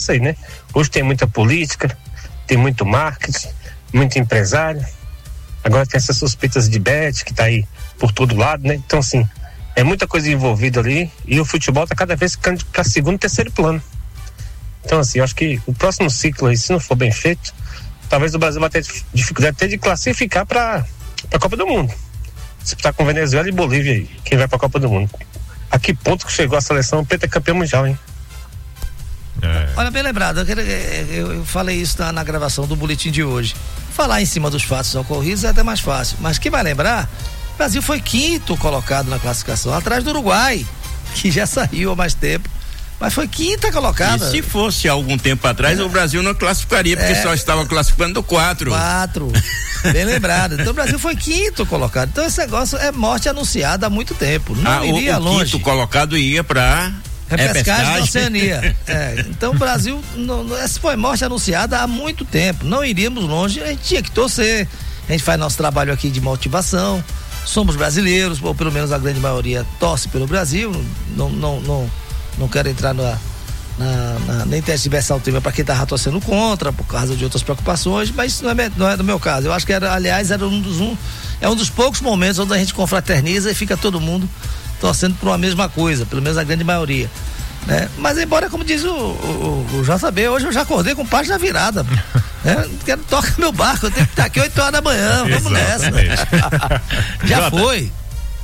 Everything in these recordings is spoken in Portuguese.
isso aí, né? Hoje tem muita política, tem muito marketing, muito empresário. Agora tem essas suspeitas de bet que tá aí por todo lado, né? Então, assim, é muita coisa envolvida ali e o futebol tá cada vez ficando para segundo e terceiro plano. Então, assim, eu acho que o próximo ciclo aí, se não for bem feito, talvez o Brasil vai ter dificuldade até de classificar para a Copa do Mundo. Disputar com Venezuela e Bolívia aí, quem vai para a Copa do Mundo. A que ponto que chegou a seleção pentacampeã mundial, hein? Olha, bem lembrado, eu falei isso na gravação do boletim de hoje. Falar em cima dos fatos ocorridos é até mais fácil, mas quem vai lembrar, o Brasil foi quinto colocado na classificação, atrás do Uruguai, que já saiu há mais tempo, mas foi quinta colocada. E se fosse algum tempo atrás, o Brasil não classificaria, porque só estava classificando do 4. Bem lembrado. Então o Brasil foi quinto colocado. Então esse negócio é morte anunciada há muito tempo. Não iria longe. O quinto colocado ia para repescagem da Oceania. Então o Brasil, essa foi morte anunciada há muito tempo. Não iríamos longe, a gente tinha que torcer. A gente faz nosso trabalho aqui de motivação. Somos brasileiros, ou pelo menos a grande maioria torce pelo Brasil. Não quero entrar nem tergiversar o tema para quem estava torcendo contra, por causa de outras preocupações, mas isso não é do meu caso. Eu acho que era um dos poucos momentos onde a gente confraterniza e fica todo mundo torcendo por uma mesma coisa, pelo menos a grande maioria, né? Mas embora, como diz o JB, hoje eu já acordei com página virada, né? Quero tocar meu barco, eu tenho que estar aqui 8 horas da manhã, vamos nessa. Já foi.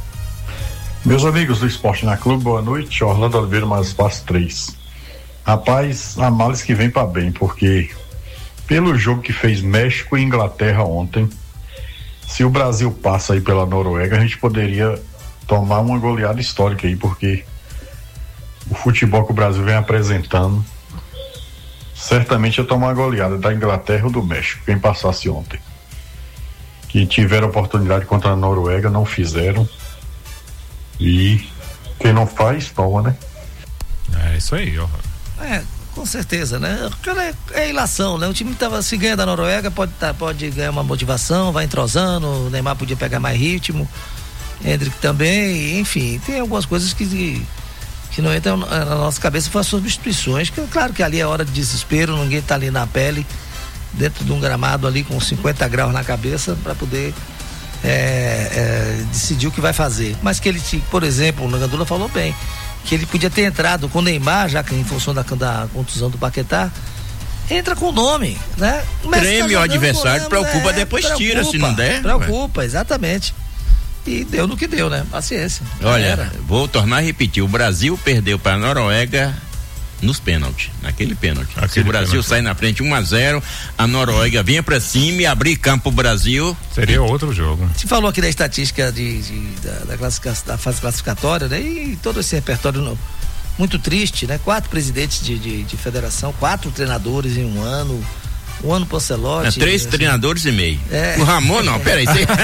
Meus amigos do Esporte na Clube, boa noite. Orlando Oliveira, mais fácil 3. Rapaz, há males que vem para bem, porque pelo jogo que fez México e Inglaterra ontem, se o Brasil passa aí pela Noruega, a gente poderia tomar uma goleada histórica aí, porque o futebol que o Brasil vem apresentando, certamente ia tomar uma goleada da Inglaterra ou do México, quem passasse ontem. Que tiveram oportunidade contra a Noruega, não fizeram. E quem não faz, toma, né? É isso aí, ó. Com certeza, né? É ilação, né? O time se ganha da Noruega, pode ganhar uma motivação, vai entrosando, o Neymar podia pegar mais ritmo, Hendrick também, enfim, tem algumas coisas que não entram na nossa cabeça, foi as substituições, que claro que ali é hora de desespero, ninguém tá ali na pele, dentro de um gramado ali com 50 graus na cabeça para poder decidir o que vai fazer. Mas que ele, por exemplo, o Gandula falou bem, que ele podia ter entrado com o Neymar, já que em função da contusão do Paquetá, entra com o nome, né? Treme o adversário, preocupa, depois tira, se não der. Preocupa, exatamente. E deu no que deu, né? Paciência. Olha, vou tornar a repetir, o Brasil perdeu para a Noruega nos pênaltis, naquele pênalti. Se o Brasil sai na frente 1-0, a Noruega vinha pra cima e abrir campo pro Brasil, seria outro jogo. Você falou aqui da estatística da fase classificatória, né? E todo esse repertório muito triste, né? 4 presidentes de federação, 4 treinadores em um ano. Um ano pro Ancelotti. 3 treinadores e meio. O Ramon não, peraí.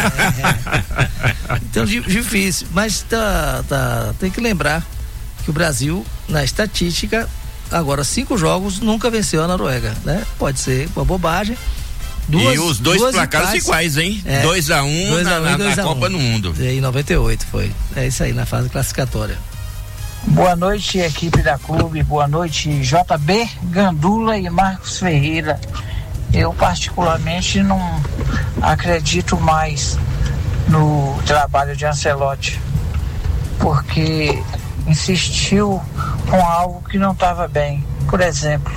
Então, difícil. Mas tem que lembrar que o Brasil, na estatística, agora 5 jogos, nunca venceu a Noruega, né? Pode ser uma bobagem. E os dois placares iguais, hein? 2-1 na Copa do Mundo. Em 98 foi. É isso aí, na fase classificatória. Boa noite, equipe da Clube. Boa noite, JB, Gandula e Marcos Ferreira. Eu particularmente não acredito mais no trabalho de Ancelotti, porque insistiu com algo que não estava bem. Por exemplo,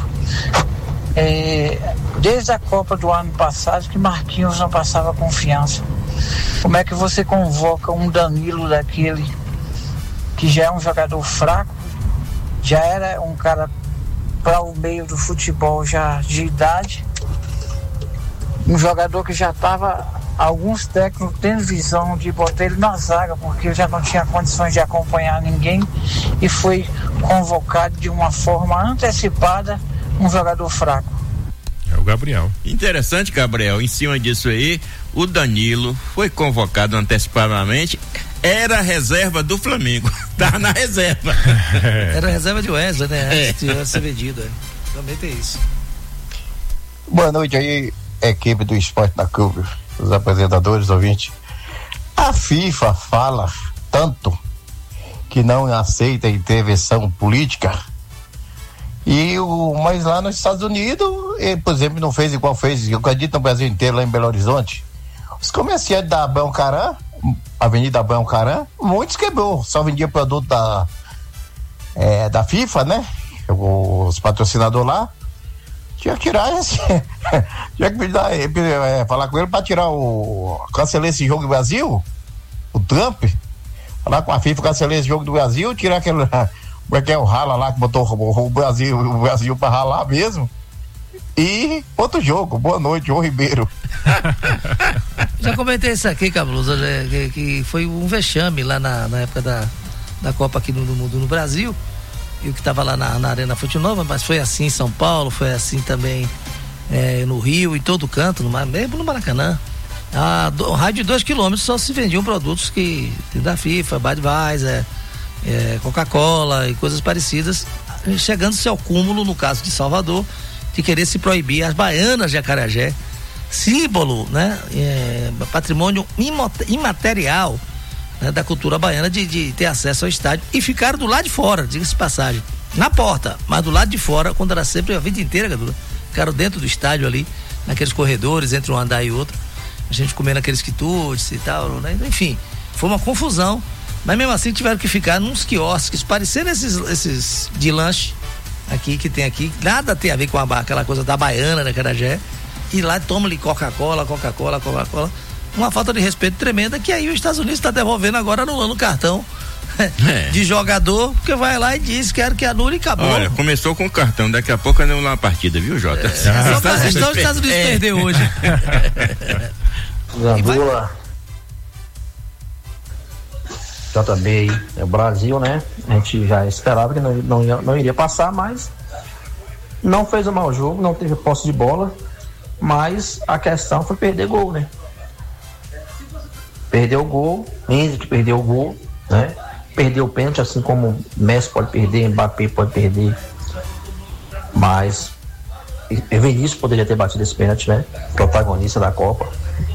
desde a Copa do ano passado que Marquinhos não passava confiança. Como é que você convoca um Danilo daquele que já é um jogador fraco, já era um cara para o meio do futebol já de idade, um jogador que já estava, alguns técnicos tendo visão de botar ele na zaga, porque já não tinha condições de acompanhar ninguém, e foi convocado de uma forma antecipada um jogador fraco. É o Gabriel. Interessante, Gabriel, em cima disso aí, o Danilo foi convocado antecipadamente, era a reserva do Flamengo, tá na reserva. Era a reserva de Wesley, né? Antes de ser vendido, também tem isso. Boa noite aí, equipe do Esporte na Clube, os apresentadores, ouvintes. A FIFA fala tanto que não aceita intervenção política Mas lá nos Estados Unidos, ele, por exemplo, não fez igual fez, eu acredito, no Brasil inteiro, lá em Belo Horizonte. Os comerciantes da Bancarã, Avenida Bancarã, muitos quebrou, só vendia produto da FIFA, né? Os patrocinadores lá. Tinha que tirar esse. Tinha que falar com ele para tirar cancelar esse jogo do Brasil, o Trump. Falar com a FIFA, cancelar esse jogo do Brasil, tirar aquele. Como é que é o rala lá que botou o Brasil para ralar mesmo. E outro jogo. Boa noite, João Ribeiro. Já comentei isso aqui, Cabuloso, que foi um vexame lá na época da Copa aqui no Brasil. E o que estava lá na Arena Fonte Nova, mas foi assim em São Paulo, foi assim também no Rio, em todo canto, mesmo no Maracanã. Um raio de 2 quilômetros só se vendiam produtos da FIFA, Budweiser, Coca-Cola e coisas parecidas, chegando-se ao cúmulo, no caso de Salvador, de querer se proibir as baianas de acarajé, símbolo, né, patrimônio imaterial, né, da cultura baiana, de ter acesso ao estádio, e ficaram do lado de fora, diga-se de passagem, na porta, mas do lado de fora, quando era sempre a vida inteira, Gadula, ficaram dentro do estádio ali, naqueles corredores entre um andar e outro, a gente comendo aqueles quitutes e tal, né? Enfim, foi uma confusão, mas mesmo assim tiveram que ficar nos quiosques, parecendo esses de lanche aqui, que tem aqui, nada tem a ver com aquela coisa da baiana, da acarajé, e lá toma-lhe Coca-Cola, uma falta de respeito tremenda, que aí os Estados Unidos está devolvendo agora, anulando o cartão de jogador, porque vai lá e diz que anule e acabou. Olha, começou com o cartão, daqui a pouco anular a partida, viu, Jota? Só os Estados Unidos perdeu hoje. Gandula, JB aí, é o Brasil, né? A gente já esperava que não iria passar, mas não fez um mau jogo, não teve posse de bola, mas a questão foi perder gol, né? Perdeu o gol, Henrique perdeu o gol, né? Perdeu o pênalti, assim como Messi pode perder, Mbappé pode perder, mas Vinícius poderia ter batido esse pênalti, né? Protagonista da Copa.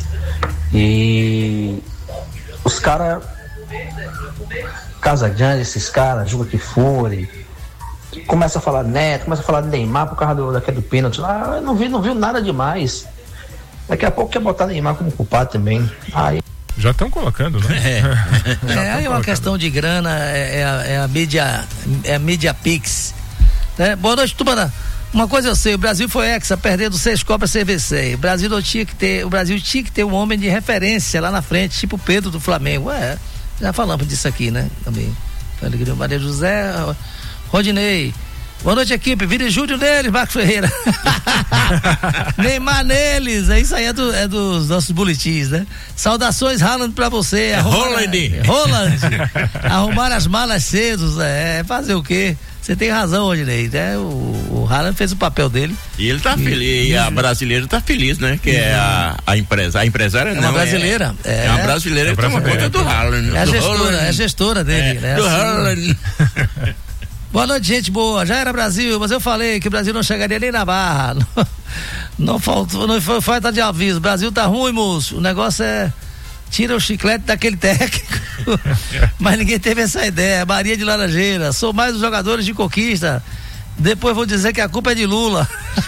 E os caras, Casagrande, esses caras, Juba que Fure, começa a falar Neto, começa a falar de Neymar por causa daquele pênalti lá, não viu nada demais. Daqui a pouco quer botar Neymar como culpado também. Aí já estão colocando, né? É uma questão de grana, a mídia Pix, né? Boa noite, Tubana. Uma coisa eu sei, o Brasil foi hexa, perdendo 6 Copas CVC. O Brasil tinha que ter um homem de referência lá na frente, tipo Pedro do Flamengo. Já falamos disso aqui, né? Também. Maria José, Rodinei. Boa noite, equipe. Vire Júlio neles, Marcos Ferreira. Neymar neles. Isso aí é dos nossos boletins, né? Saudações, Haaland, pra você. Roland. Arrumar as malas cedo. Fazer o quê? Você tem razão, Rodinei, né? O Haaland fez o papel dele. E ele tá feliz, e a brasileira tá feliz, né? Que é a empresária, não. Uma brasileira. É uma brasileira que toma conta do Haaland. É a gestora dele, né? Do Haaland. Boa noite, gente boa. Já era Brasil, mas eu falei que o Brasil não chegaria nem na barra. Não foi falta de aviso. O Brasil tá ruim, moço. O negócio é tira o chiclete daquele técnico. Mas ninguém teve essa ideia. Maria de Laranjeira, sou mais os jogadores de conquista. Depois vou dizer que a culpa é de Lula.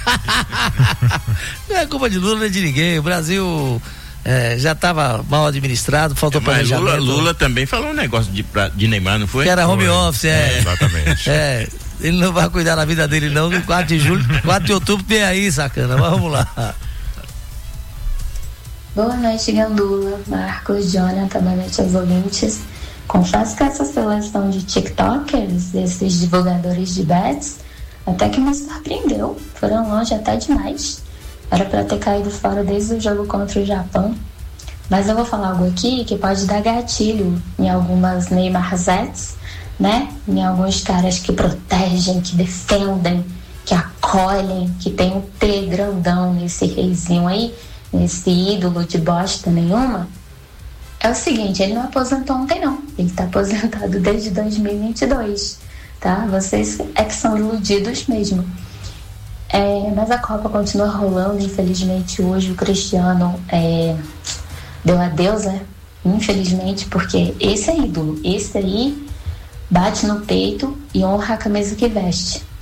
Não é culpa de Lula nem de ninguém. O Brasil já estava mal administrado, faltou planejamento. Lula também falou um negócio de Neymar, não foi? Que era home office, exatamente. Ele não vai cuidar da vida dele não, no 4 de outubro tem aí, sacana, mas vamos lá. Boa noite, Gandula, Marcos, Jonathan, boa noite aos ouvintes. Confesso que essa seleção de tiktokers, desses divulgadores de bets, até que me surpreendeu, foram longe até demais. Era para ter caído fora desde o jogo contra o Japão. Mas eu vou falar algo aqui que pode dar gatilho em algumas Neymarzettes, né? Em alguns caras que protegem, que defendem, que acolhem, que tem um T grandão nesse reizinho aí, nesse ídolo de bosta nenhuma. É o seguinte, ele não aposentou ontem não. Ele tá aposentado desde 2022, tá? Vocês é que são iludidos mesmo. Mas a Copa continua rolando, infelizmente hoje o Cristiano deu adeus, né? Infelizmente, porque esse é ídolo, esse aí bate no peito e honra a camisa que veste.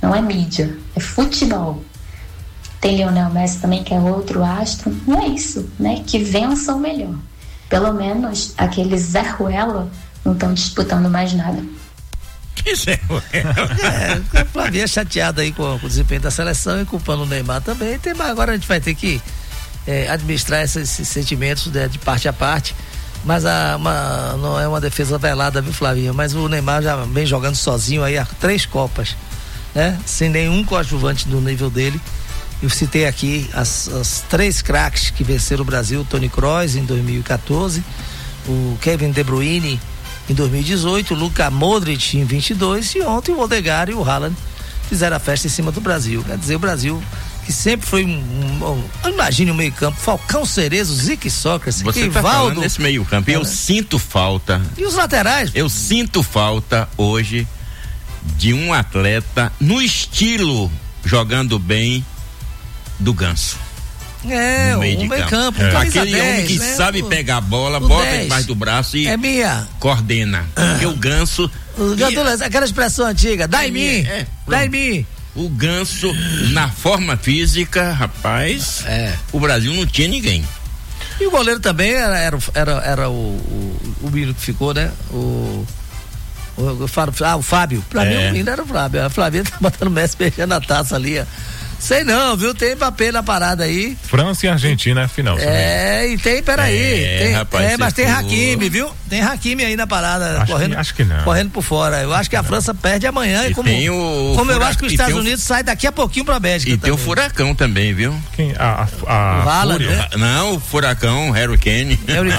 não é mídia, é futebol. Tem Lionel Messi também, que é outro astro. Não é isso, né? Que vença o melhor. Pelo menos aqueles Zé Ruela não estão disputando mais nada. Que Zé Ruela? A Flavinha chateada aí com o desempenho da seleção e culpando o Neymar também. Agora a gente vai ter que administrar esses sentimentos de parte a parte. Mas não é uma defesa velada, viu, Flavinha? Mas o Neymar já vem jogando sozinho aí há 3 Copas, né? Sem nenhum coadjuvante do nível dele. Eu citei aqui as 3 craques que venceram o Brasil: o Toni Kroos em 2014, o Kevin De Bruyne em 2018, o Luka Modric em 22 e ontem o Odegaard e o Haaland fizeram a festa em cima do Brasil. Quer dizer, o Brasil, que sempre foi imagine o meio campo: Falcão, Cerezo, Zico e Sócrates, você Rivaldo. Tá falando desse meio campo, eu sinto falta. E os laterais? Eu sinto falta hoje de um atleta no estilo jogando bem do Ganso. O meio campo. Aquele 10, homem que sabe pegar a bola, bota 10 debaixo do braço e coordena. Porque o Ganso. Aquela expressão antiga, dá em mim. Dá em mim. O Ganso, na forma física, rapaz, o Brasil não tinha ninguém. E o goleiro também era o menino que ficou, né? O Fábio. Pra mim o menino era o Fábio. A Flavinha tá botando o Messi beijando a taça ali, ó. Sei não, viu? Tem papel na parada aí. França e Argentina é final. E tem, peraí. Rapaz, mas tem Hakimi, viu? Tem Hakimi aí na parada, acho que não. Correndo por fora. Eu acho que a França perde amanhã. E como eu acho que os Estados Unidos sai daqui a pouquinho pra Bélgica. E tem o Furacão também, viu? Quem? O Haaland, né? Não, o Furacão, Harry Kane.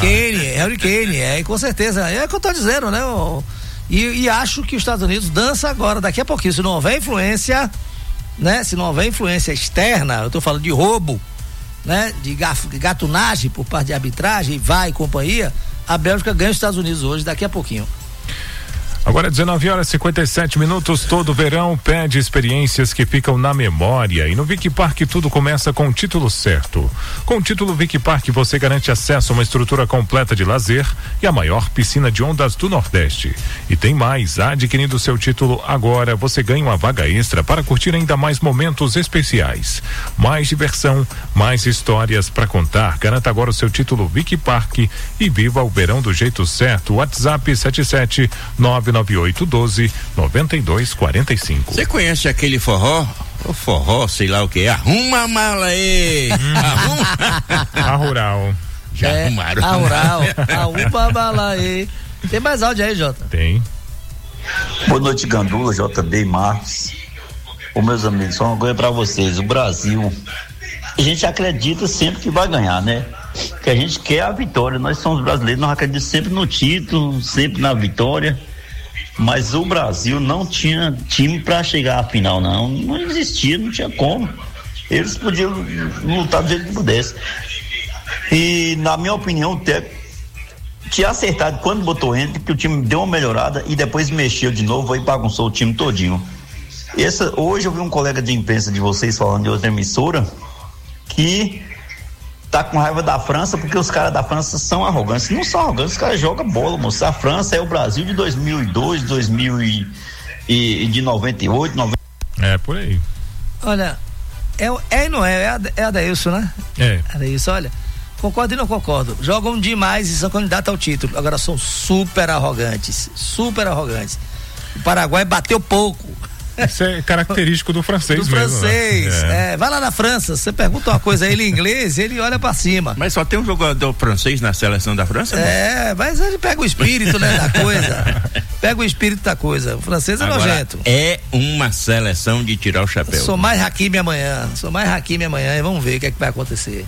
E com certeza. É o que eu tô dizendo, né? E acho que os Estados Unidos dança agora, daqui a pouquinho. Se não houver influência, né? Se não houver influência externa, eu tô falando de roubo, né? De gatunagem por parte de arbitragem, vai e companhia, a Bélgica ganha os Estados Unidos hoje, daqui a pouquinho. Agora 19h57, todo verão pede experiências que ficam na memória, e no Vic Park tudo começa com o título certo. Com o título Vic Park você garante acesso a uma estrutura completa de lazer e a maior piscina de ondas do Nordeste. E tem mais, adquirindo seu título agora você ganha uma vaga extra para curtir ainda mais momentos especiais. Mais diversão, mais histórias para contar. Garanta agora o seu título Vic Park e viva o verão do jeito certo. WhatsApp 77998129245. Você conhece aquele forró? O forró, sei lá o que, arruma a mala aí. A rural. Já arrumaram. A rural, arruma a mala aí. Tem mais áudio aí, Jota? Tem. Boa noite, Gandula, JB e Marcos. Ô, meus amigos, só uma coisa pra vocês: o Brasil, a gente acredita sempre que vai ganhar, né? Que a gente quer a vitória. Nós somos brasileiros, nós acreditamos sempre no título, sempre na vitória. Mas o Brasil não tinha time para chegar à final, não existia, não tinha como. Eles podiam lutar do jeito que pudesse. E na minha opinião, o técnico tinha acertado quando botou o Henrique, que o time deu uma melhorada e depois mexeu de novo, aí bagunçou o time todinho. Hoje eu vi um colega de imprensa de vocês falando de outra emissora que tá com raiva da França porque os caras da França são arrogantes. Não são arrogantes, os caras jogam bola, moço. A França é o Brasil de 2002, 2000 e de 98, 90. É, por aí. Olha, não é Adailson, né? Adailson, olha, concordo e não concordo. Jogam demais e são candidatos ao título. Agora são super arrogantes. O Paraguai bateu pouco. Isso é característico do francês mesmo. Francês, né? Vai lá na França, você pergunta uma coisa a ele em inglês, ele olha pra cima. Mas só tem um jogador francês na seleção da França? Mas ele pega o espírito, né, da coisa. O francês é nojento. É uma seleção de tirar o chapéu. Sou mais Hakimi amanhã e vamos ver o que é que vai acontecer.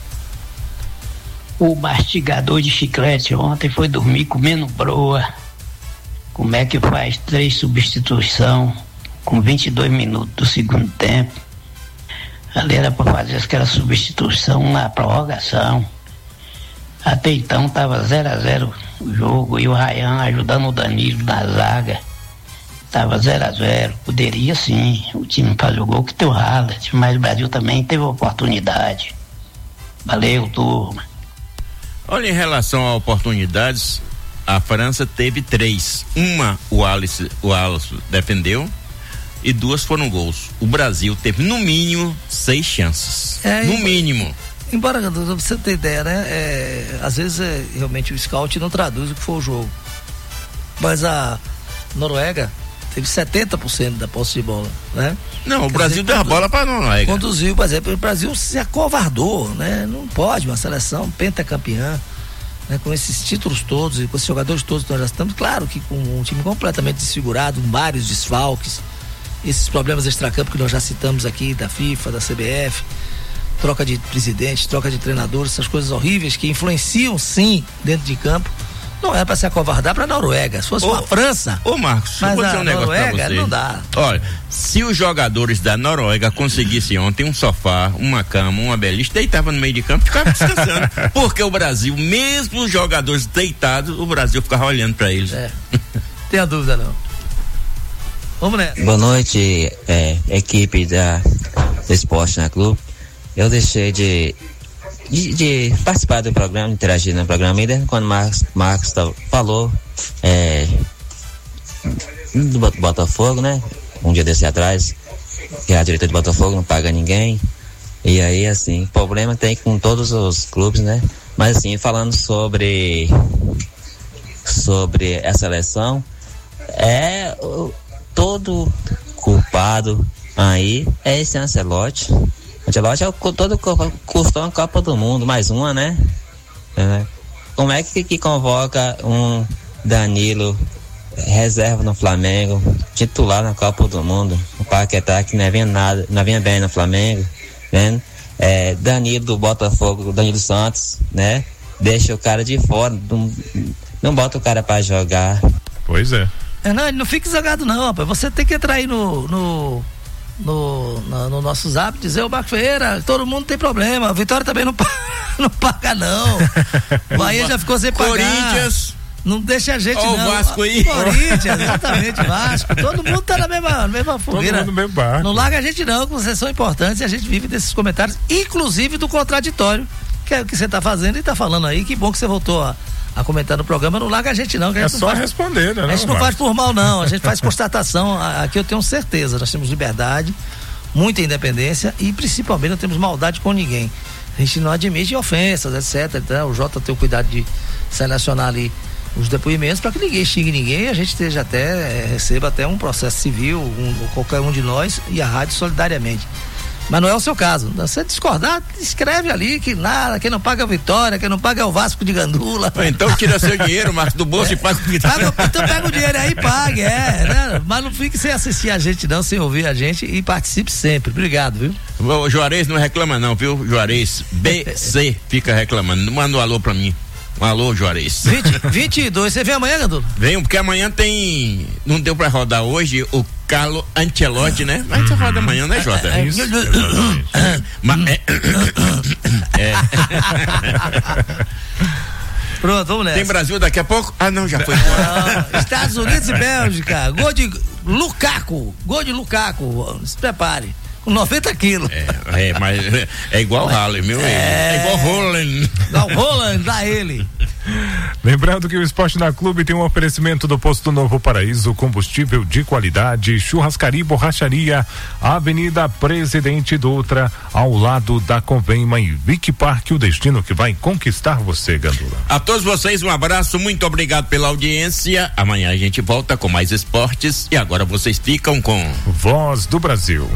O mastigador de chiclete ontem foi dormir comendo broa. Como é que faz 3 substituições com 22 minutos do segundo tempo? Ali era para fazer aquela substituição na prorrogação. Até então estava 0-0 o jogo e o Ryan ajudando o Danilo na zaga. Estava 0-0. Poderia sim o time fazer o gol que tem o Haaland, mas o Brasil também teve oportunidade. Valeu, turma. Olha, em relação a oportunidades, a França teve 3. Uma o Alisson defendeu e 2 foram gols. O Brasil teve no mínimo 6 chances. No mínimo. Embora você ter ideia, né? Às vezes realmente o scout não traduz o que foi o jogo. Mas a Noruega teve 70% da posse de bola, né? Não, o Brasil deu a bola para a Noruega. Conduziu, por exemplo, o Brasil se acovardou, né? Não pode, uma seleção pentacampeã, né? Com esses títulos todos e com esses jogadores todos que nós já estamos, claro que com um time completamente desfigurado, vários desfalques, esses problemas extracampo que nós já citamos aqui, da FIFA, da CBF, troca de presidente, troca de treinadores, essas coisas horríveis que influenciam sim dentro de campo. Não era para se acovardar para a Noruega. Se fosse uma França. Ô Marcos, mas vou dizer um negócio Noruega pra você. não dá. Olha, se os jogadores da Noruega conseguissem ontem um sofá, uma cama, uma beliche, deitava no meio de campo e ficava descansando. Porque o Brasil, mesmo os jogadores deitados, o Brasil ficava olhando para eles. Tenha dúvida não. Vamos nessa. Boa noite, equipe do Esporte na Clube. Eu deixei de participar do programa, interagir no programa, e quando o Marcos falou do Botafogo, né? Um dia desse atrás, que a direita do Botafogo não paga ninguém. E aí, assim, problema tem com todos os clubes, né? Mas assim, falando sobre essa eleição, todo culpado aí é esse Ancelotti. Ancelotti todo custou uma Copa do Mundo, mais uma, né? Como é que convoca um Danilo reserva no Flamengo, titular na Copa do Mundo, o Paquetá que não vinha bem no Flamengo, né? Danilo do Botafogo, Danilo Santos, né? Deixa o cara de fora, não bota o cara pra jogar. Pois é. Não fique zangado não, rapaz. Você tem que entrar aí no nosso zap, dizer o Marco Ferreira, todo mundo tem problema, a Vitória também não paga não. O Bahia já ficou sem pagar. Corinthians. Não deixa a gente não. O Vasco aí. Corinthians, exatamente, Vasco. Todo mundo tá na mesma fogueira. Todo mundo no mesmo barco. Não larga a gente não, que vocês são importantes e a gente vive desses comentários, inclusive do contraditório, que é o que você tá fazendo e tá falando aí. Que bom que você voltou a comentar no programa. Não larga a gente não. Que a gente só responder, né? A gente não faz por mal não, a gente faz constatação. Aqui eu tenho certeza, nós temos liberdade, muita independência e principalmente não temos maldade com ninguém. A gente não admite ofensas, etc. Então, o Jota tem o cuidado de selecionar ali os depoimentos para que ninguém xingue ninguém e a gente receba até um processo civil, qualquer um de nós e a rádio solidariamente. Mas não é o seu caso. Você discordar, escreve ali que nada, quem não paga a Vitória, quem não paga é o Vasco de Gandula. Então tira seu dinheiro, Marcos, do bolso e paga o Vitória. Então pega o dinheiro aí e pague, né? Mas não fique sem assistir a gente não, sem ouvir a gente e participe sempre. Obrigado, viu? O Juarez não reclama não, viu? Juarez, BC fica reclamando. Manda um alô pra mim. Um alô, Juarez. 22, você vem amanhã, Gandula? Venho, porque amanhã não deu pra rodar hoje o Carlo Ancelotti, né? Mas você roda amanhã, né, Jota? Isso. Pronto, vamos nessa. Tem Brasil daqui a pouco? Ah, não, já foi. Estados Unidos e Bélgica, gol de Lukaku, se prepare. 90 quilos. Mas é igual o Halle, meu. É igual Roland. Igual Roland, dá ele. Lembrando que o Esporte na Clube tem um oferecimento do Posto Novo Paraíso, combustível de qualidade, churrascaria e borracharia, Avenida Presidente Dutra, ao lado da Convenma e Vic Parque, o destino que vai conquistar você, Gandula. A todos vocês um abraço, muito obrigado pela audiência. Amanhã a gente volta com mais esportes e agora vocês ficam com Voz do Brasil.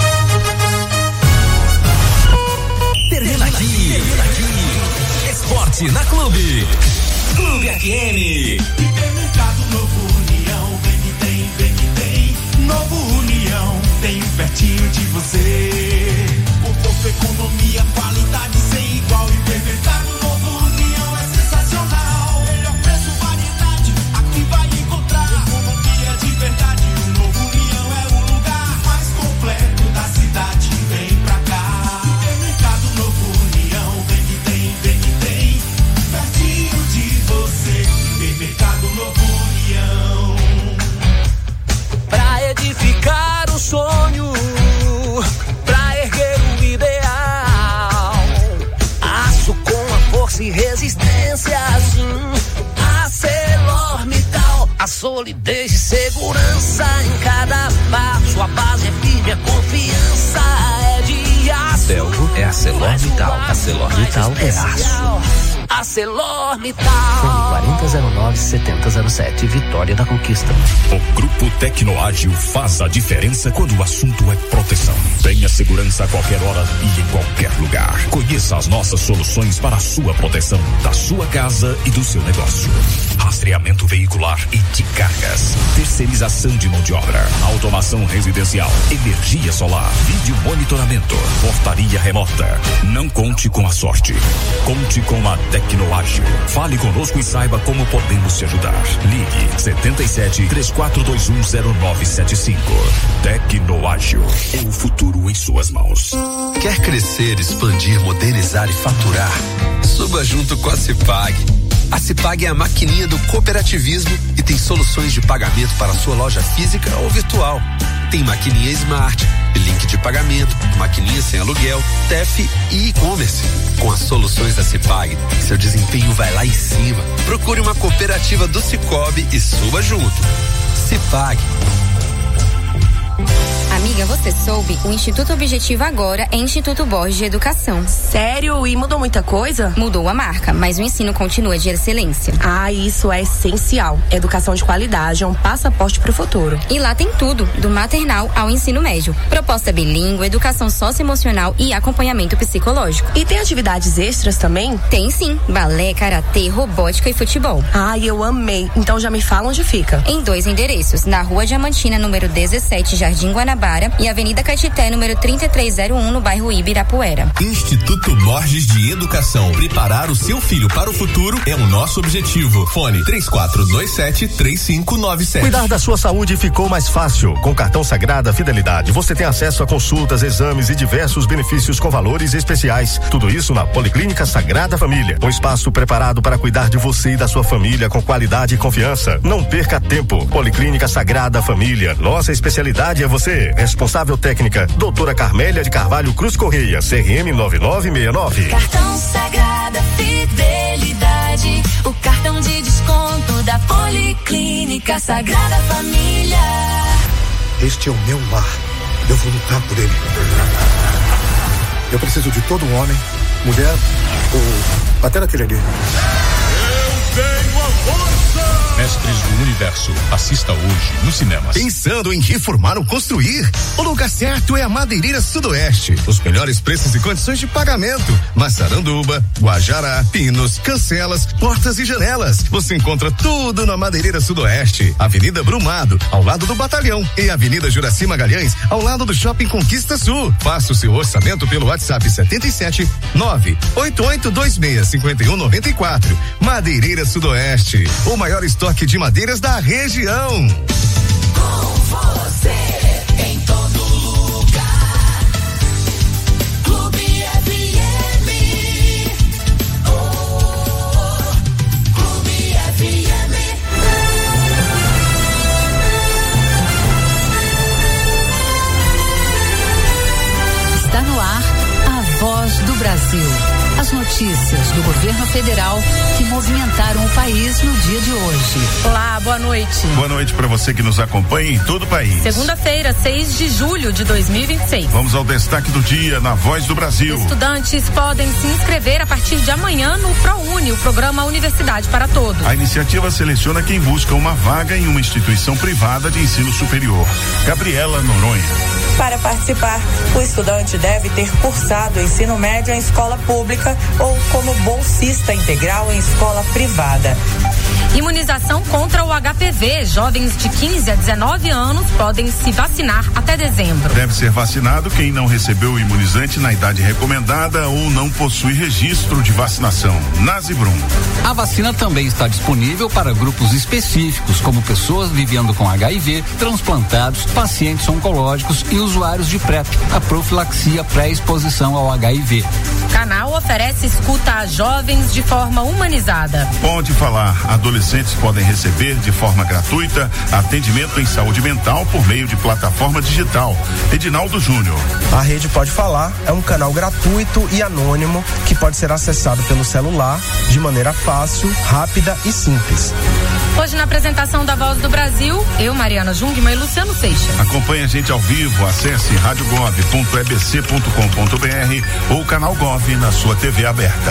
Termina aqui. Esporte na Clube. Clube FM. Supermercado Novo União, vem que tem. Novo União, tem pertinho de você. Conforto, economia, qualidade sem igual. Supermercado Novo União é sensacional. Melhor preço, variedade, aqui vai encontrar. Economia de verdade, o Novo União é o lugar mais completo da cidade. Vem pra cá. Supermercado Novo União, vem que tem. Pertinho de você. Supermercado Novo União. Pra edificar o sonho, pra solidez e segurança em cada passo. A base é firme, a confiança é de aço. Telgo é ArcelorMittal. ArcelorMittal é aço. ArcelorMittal. Fone 4009-7007, Vitória da Conquista. O Grupo Tecnoágil faz a diferença quando o assunto é proteção. Tenha segurança a qualquer hora e em qualquer lugar. Conheça as nossas soluções para a sua proteção, da sua casa e do seu negócio. Rastreamento veicular e de cargas, terceirização de mão de obra, automação residencial, energia solar, vídeo monitoramento, portaria remota. Não conte com a sorte, conte com a Tecnoágil. Fale conosco e saiba como podemos te ajudar. Ligue 77-3421-0975. Tecnoágil, o futuro em suas mãos. Quer crescer, expandir, modernizar e faturar? Suba junto com a Cipag. A Cipag é a maquininha do cooperativismo e tem soluções de pagamento para a sua loja física ou virtual. Tem maquininha Smart, link de pagamento, maquininha sem aluguel, TEF e e-commerce. Com as soluções da Cipag, seu desempenho vai lá em cima. Procure uma cooperativa do Cicobi e suba junto. Cipag. Amiga, você soube? O Instituto Objetivo agora é Instituto Borges de Educação. Sério? E mudou muita coisa? Mudou a marca, mas o ensino continua de excelência. Ah, isso é essencial. Educação de qualidade é um passaporte para o futuro. E lá tem tudo, do maternal ao ensino médio. Proposta bilíngue, educação socioemocional e acompanhamento psicológico. E tem atividades extras também? Tem sim, balé, karatê, robótica e futebol. Ai, eu amei. Então já me fala onde fica. Em 2 endereços, na Rua Diamantina, número 17, Jardim Guanabara, e Avenida Caetité, número 3301, no bairro Ibirapuera. Instituto Borges de Educação. Preparar o seu filho para o futuro é o nosso objetivo. Fone 3427-3597. Cuidar da sua saúde ficou mais fácil. Com o cartão Sagrada Fidelidade, você tem acesso a consultas, exames e diversos benefícios com valores especiais. Tudo isso na Policlínica Sagrada Família. Um espaço preparado para cuidar de você e da sua família com qualidade e confiança. Não perca tempo. Policlínica Sagrada Família. Nossa especialidade é você. Responsável técnica, doutora Carmélia de Carvalho Cruz Correia, CRM 9969. Cartão Sagrada Fidelidade, o cartão de desconto da Policlínica Sagrada Família. Este é o meu lar. Eu vou lutar por ele. Eu preciso de todo homem, mulher ou até daquele ali. Eu tenho a força! Mestres do Universo. Assista hoje nos cinemas. Pensando em reformar ou construir? O lugar certo é a Madeireira Sudoeste. Os melhores preços e condições de pagamento. Massaranduba, Guajará, pinos, cancelas, portas e janelas. Você encontra tudo na Madeireira Sudoeste. Avenida Brumado, ao lado do Batalhão. E Avenida Juraci Magalhães, ao lado do Shopping Conquista Sul. Faça o seu orçamento pelo WhatsApp 77 988265194. Madeireira Sudoeste. O maior estoque de madeiras da região. Com você em todo lugar. Clube FM. Oh, Clube FM. Está no ar a Voz do Brasil. As notícias do governo federal que movimentaram o país no dia de hoje. Olá, boa noite. Boa noite para você que nos acompanha em todo o país. Segunda-feira, 6 de julho de 2026. Vamos ao destaque do dia na Voz do Brasil. Estudantes podem se inscrever a partir de amanhã no ProUni, o programa Universidade para Todos. A iniciativa seleciona quem busca uma vaga em uma instituição privada de ensino superior. Gabriela Noronha. Para participar, o estudante deve ter cursado ensino médio em escola pública ou como bolsista integral em escola privada. Imunização contra o HPV. Jovens de 15 a 19 anos podem se vacinar até dezembro. Deve ser vacinado quem não recebeu o imunizante na idade recomendada ou não possui registro de vacinação. Nasibrum. A vacina também está disponível para grupos específicos, como pessoas vivendo com HIV, transplantados, pacientes oncológicos e usuários de PrEP, a profilaxia pré-exposição ao HIV. O canal oferece escuta a jovens de forma humanizada. Pode falar, adolescente adolescentes podem receber de forma gratuita atendimento em saúde mental por meio de plataforma digital. Edinaldo Júnior. A Rede Pode Falar é um canal gratuito e anônimo que pode ser acessado pelo celular de maneira fácil, rápida e simples. Hoje na apresentação da Voz do Brasil, eu, Mariana Jungmann e Luciano Seixas. Acompanhe a gente ao vivo, acesse radiogov.ebc.com.br ou canal Gov na sua TV aberta.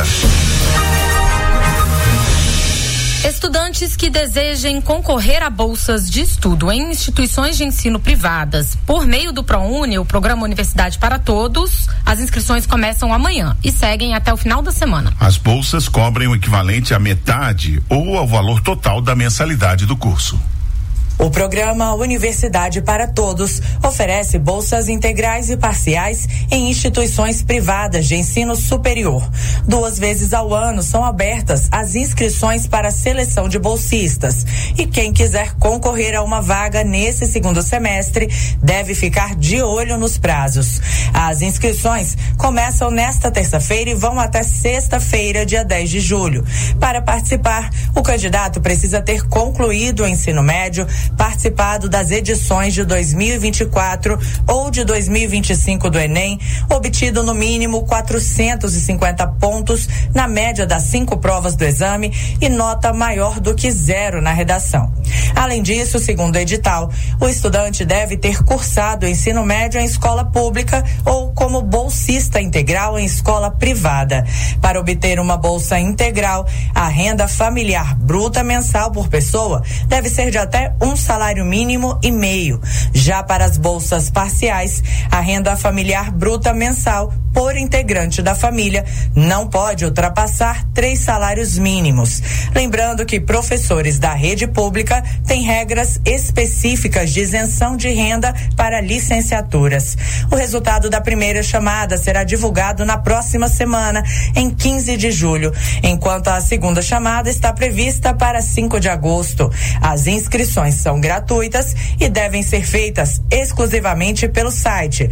Estudantes que desejem concorrer a bolsas de estudo em instituições de ensino privadas por meio do ProUni, o Programa Universidade para Todos, as inscrições começam amanhã e seguem até o final da semana. As bolsas cobrem o equivalente à metade ou ao valor total da mensalidade do curso. O programa Universidade para Todos oferece bolsas integrais e parciais em instituições privadas de ensino superior. 2 vezes ao ano são abertas as inscrições para a seleção de bolsistas. E quem quiser concorrer a uma vaga nesse segundo semestre deve ficar de olho nos prazos. As inscrições começam nesta terça-feira e vão até sexta-feira, dia 10 de julho. Para participar, o candidato precisa ter concluído o ensino médio, participado das edições de 2024 ou de 2025 do Enem, obtido no mínimo 450 pontos na média das 5 provas do exame e nota maior do que 0 na redação. Além disso, segundo o edital, o estudante deve ter cursado o ensino médio em escola pública ou como bolsista integral em escola privada. Para obter uma bolsa integral, a renda familiar bruta mensal por pessoa deve ser de até um salário mínimo e meio. Já para as bolsas parciais, a renda familiar bruta mensal por integrante da família não pode ultrapassar 3 salários mínimos. Lembrando que professores da rede pública têm regras específicas de isenção de renda para licenciaturas. O resultado da primeira chamada será divulgado na próxima semana, em 15 de julho, enquanto a segunda chamada está prevista para 5 de agosto. As inscrições são gratuitas e devem ser feitas exclusivamente pelo site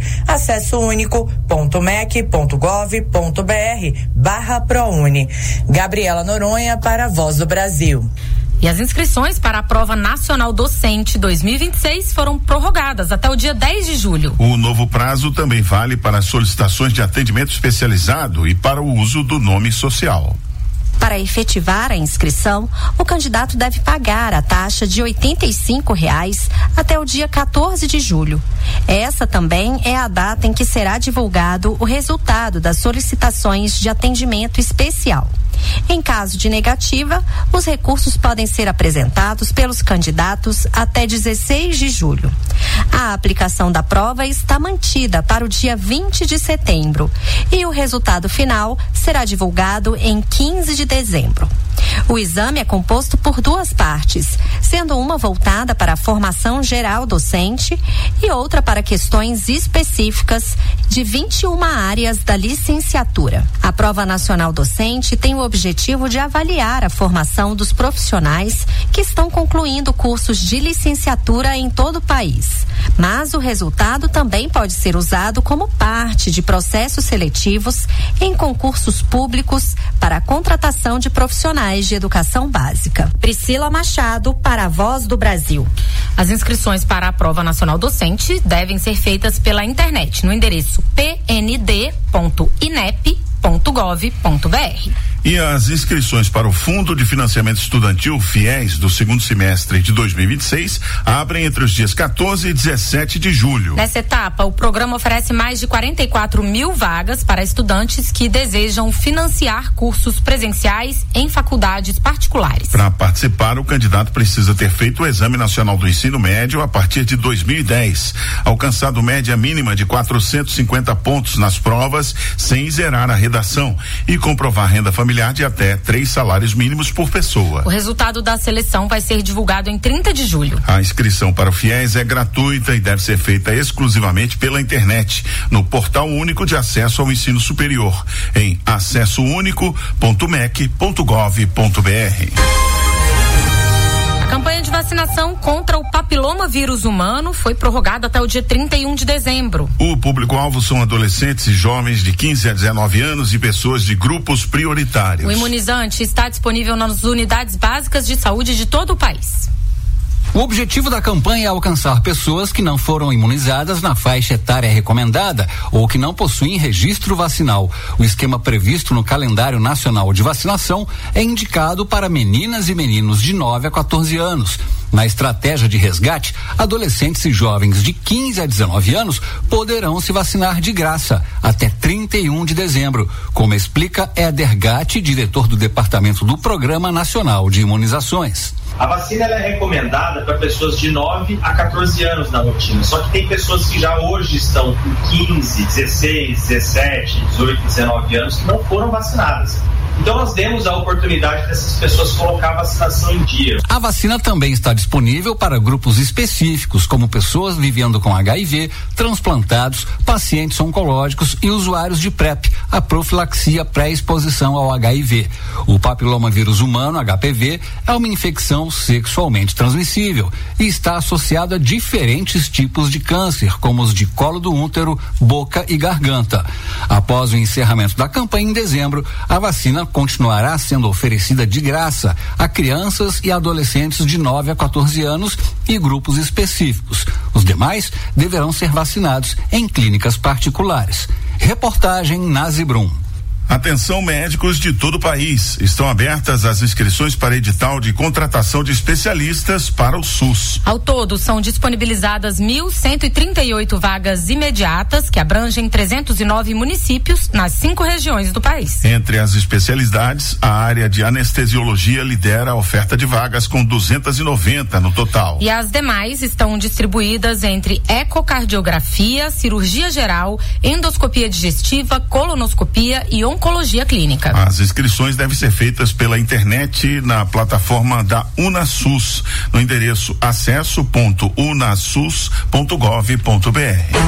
acessounico.mec.gov.br/ProUni. Gabriela Noronha para a Voz do Brasil. E as inscrições para a Prova Nacional Docente 2026 foram prorrogadas até o dia 10 de julho. O novo prazo também vale para solicitações de atendimento especializado e para o uso do nome social. Para efetivar a inscrição, o candidato deve pagar a taxa de R$ 85,00 até o dia 14 de julho. Essa também é a data em que será divulgado o resultado das solicitações de atendimento especial. Em caso de negativa, os recursos podem ser apresentados pelos candidatos até 16 de julho. A aplicação da prova está mantida para o dia 20 de setembro e o resultado final será divulgado em 15 de dezembro. O exame é composto por 2 partes, sendo uma voltada para a formação geral docente e outra para questões específicas de 21 áreas da licenciatura. A Prova Nacional Docente tem o objetivo de avaliar a formação dos profissionais que estão concluindo cursos de licenciatura em todo o país. Mas o resultado também pode ser usado como parte de processos seletivos em concursos públicos para a contratação de profissionais de educação básica. Priscila Machado para a Voz do Brasil. As inscrições para a Prova Nacional Docente devem ser feitas pela internet no endereço pnd.inep.gov.br. E as inscrições para o Fundo de Financiamento Estudantil FIES do segundo semestre de 2026 abrem entre os dias 14 e 17 de julho. Nessa etapa, o programa oferece mais de 44.000 vagas para estudantes que desejam financiar cursos presenciais em faculdades particulares. Para participar, o candidato precisa ter feito o Exame Nacional do Ensino Médio a partir de 2010, alcançado média mínima de 450 pontos nas provas sem zerar a redação e comprovar renda familiar de até 3 salários mínimos por pessoa. O resultado da seleção vai ser divulgado em 30 de julho. A inscrição para o FIES é gratuita e deve ser feita exclusivamente pela internet, no Portal Único de Acesso ao Ensino Superior, em acessounico.mec.gov.br. A campanha de vacinação contra o papilomavírus humano foi prorrogada até o dia 31 de dezembro. O público-alvo são adolescentes e jovens de 15 a 19 anos e pessoas de grupos prioritários. O imunizante está disponível nas unidades básicas de saúde de todo o país. O objetivo da campanha é alcançar pessoas que não foram imunizadas na faixa etária recomendada ou que não possuem registro vacinal. O esquema previsto no calendário nacional de vacinação é indicado para meninas e meninos de 9 a 14 anos. Na estratégia de resgate, adolescentes e jovens de 15 a 19 anos poderão se vacinar de graça até 31 de dezembro, como explica Éder Gatti, diretor do Departamento do Programa Nacional de Imunizações. A vacina ela é recomendada para pessoas de 9 a 14 anos na rotina, só que tem pessoas que já hoje estão com 15, 16, 17, 18, 19 anos que não foram vacinadas. Então nós demos a oportunidade dessas pessoas colocar a vacinação em dia. A vacina também está disponível para grupos específicos, como pessoas vivendo com HIV, transplantados, pacientes oncológicos e usuários de PrEP, a profilaxia pré-exposição ao HIV. O papilomavírus humano, HPV, é uma infecção sexualmente transmissível e está associado a diferentes tipos de câncer, como os de colo do útero, boca e garganta. Após o encerramento da campanha em dezembro, a vacina continuará sendo oferecida de graça a crianças e adolescentes de 9 a 14 anos e grupos específicos. Os demais deverão ser vacinados em clínicas particulares. Reportagem Nazi Brum. Atenção, médicos de todo o país. Estão abertas as inscrições para edital de contratação de especialistas para o SUS. Ao todo, são disponibilizadas 1.138 vagas imediatas que abrangem 309 municípios nas 5 regiões do país. Entre as especialidades, a área de anestesiologia lidera a oferta de vagas com 290 no total. E as demais estão distribuídas entre ecocardiografia, cirurgia geral, endoscopia digestiva, colonoscopia e oncologia clínica. As inscrições devem ser feitas pela internet na plataforma da UnaSUS, no endereço acesso.unasus.gov.br.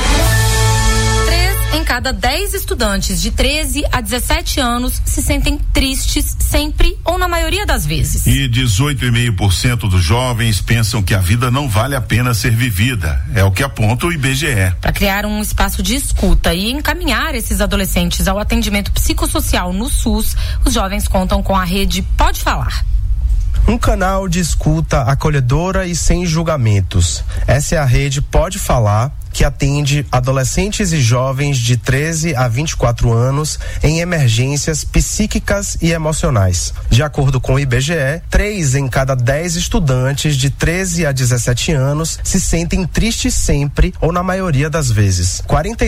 Em cada 10 estudantes de 13 a 17 anos se sentem tristes sempre ou na maioria das vezes. E 18,5% dos jovens pensam que a vida não vale a pena ser vivida. É o que aponta o IBGE. Para criar um espaço de escuta e encaminhar esses adolescentes ao atendimento psicossocial no SUS, os jovens contam com a rede Pode Falar. Um canal de escuta acolhedora e sem julgamentos. Essa é a rede Pode Falar, que atende adolescentes e jovens de 13 a 24 anos em emergências psíquicas e emocionais. De acordo com o IBGE, 3 em cada 10 estudantes de 13 a 17 anos se sentem tristes sempre ou na maioria das vezes.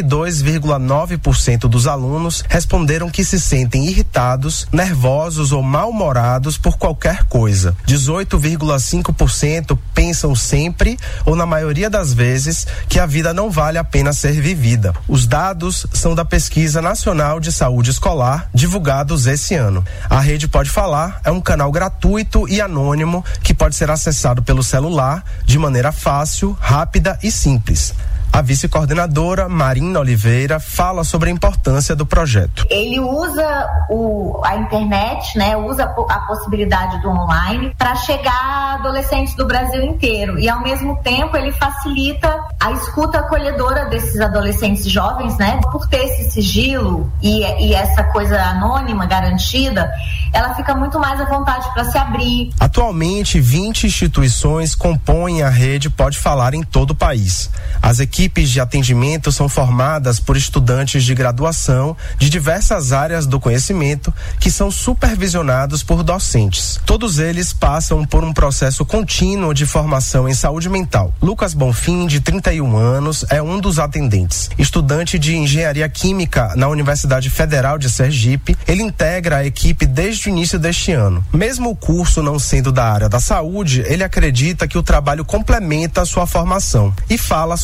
42,9% dos alunos responderam que se sentem irritados, nervosos ou mal-humorados por qualquer coisa. 18,5% pensam sempre ou na maioria das vezes que a vida não vale a pena ser vivida. Os dados são da Pesquisa Nacional de Saúde Escolar, divulgados esse ano. A Rede Pode Falar é um canal gratuito e anônimo que pode ser acessado pelo celular de maneira fácil, rápida e simples. A vice-coordenadora Marina Oliveira fala sobre a importância do projeto. Ele usa a internet, né? Usa a possibilidade do online para chegar a adolescentes do Brasil inteiro e ao mesmo tempo ele facilita a escuta acolhedora desses adolescentes jovens, né? Por ter esse sigilo e essa coisa anônima garantida, ela fica muito mais à vontade para se abrir. Atualmente, 20 instituições compõem a rede Pode Falar em todo o país. As equipes de atendimento são formadas por estudantes de graduação de diversas áreas do conhecimento que são supervisionados por docentes. Todos eles passam por um processo contínuo de formação em saúde mental. Lucas Bonfim, de 31 anos, é um dos atendentes. Estudante de engenharia química na Universidade Federal de Sergipe, ele integra a equipe desde o início deste ano. Mesmo o curso não sendo da área da saúde, ele acredita que o trabalho complementa a sua formação e fala sobre a importância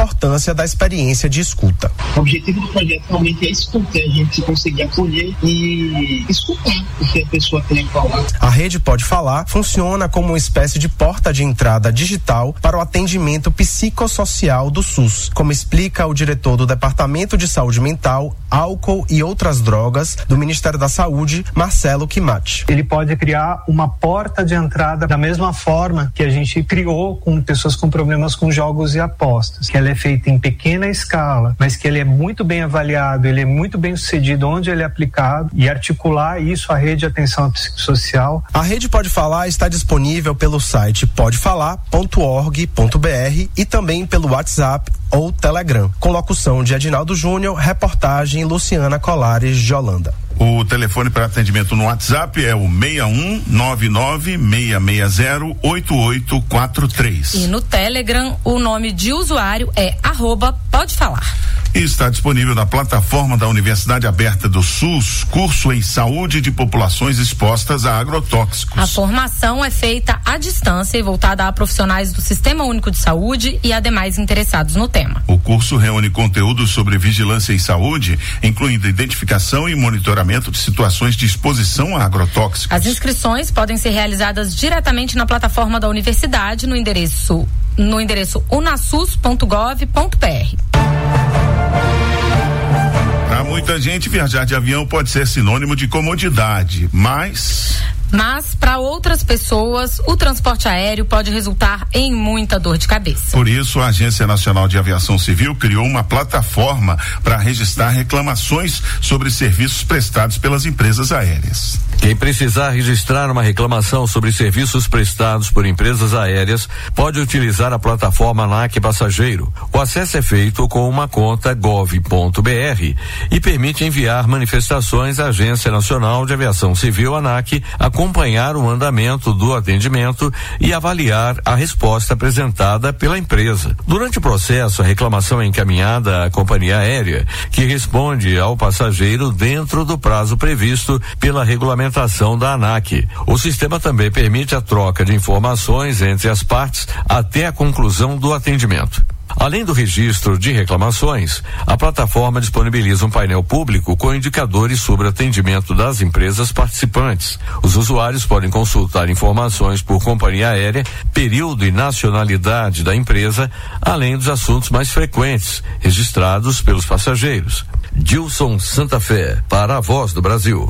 importância da experiência de escuta. O objetivo do projeto realmente é escutar, a gente conseguir acolher e escutar o que a pessoa tem a falar. A Rede Pode Falar funciona como uma espécie de porta de entrada digital para o atendimento psicossocial do SUS, como explica o diretor do Departamento de Saúde Mental, Álcool e Outras Drogas do Ministério da Saúde, Marcelo Quimati. Ele pode criar uma porta de entrada da mesma forma que a gente criou com pessoas com problemas com jogos e apostas, que ela é feita em pequena escala, mas que ele é muito bem avaliado, ele é muito bem sucedido onde ele é aplicado, e articular isso à rede de atenção psicossocial. A Rede Pode Falar está disponível pelo site podefalar.org.br e também pelo WhatsApp ou Telegram, com locução de Edinaldo Júnior, reportagem Luciana Colares de Holanda. O telefone para atendimento no WhatsApp é o 6199-660-8843. E no Telegram, o nome de usuário é @podefalar. Está disponível na plataforma da Universidade Aberta do SUS, curso em saúde de populações expostas a agrotóxicos. A formação é feita à distância e voltada a profissionais do Sistema Único de Saúde e a demais interessados no tema. O curso reúne conteúdos sobre vigilância em saúde, incluindo identificação e monitoramento de situações de exposição a agrotóxicos. As inscrições podem ser realizadas diretamente na plataforma da universidade no endereço unasus.gov.br. Para muita gente, viajar de avião pode ser sinônimo de comodidade, mas para outras pessoas, o transporte aéreo pode resultar em muita dor de cabeça. Por isso, a Agência Nacional de Aviação Civil criou uma plataforma para registrar reclamações sobre serviços prestados pelas empresas aéreas. Quem precisar registrar uma reclamação sobre serviços prestados por empresas aéreas pode utilizar a plataforma ANAC Passageiro. O acesso é feito com uma conta gov.br e permite enviar manifestações à Agência Nacional de Aviação Civil, ANAC, acompanhar o andamento do atendimento e avaliar a resposta apresentada pela empresa. Durante o processo, a reclamação é encaminhada à companhia aérea, que responde ao passageiro dentro do prazo previsto pela regulamentação da ANAC. O sistema também permite a troca de informações entre as partes até a conclusão do atendimento. Além do registro de reclamações, a plataforma disponibiliza um painel público com indicadores sobre atendimento das empresas participantes. Os usuários podem consultar informações por companhia aérea, período e nacionalidade da empresa, além dos assuntos mais frequentes registrados pelos passageiros. Dilson Santa Fé, para a Voz do Brasil.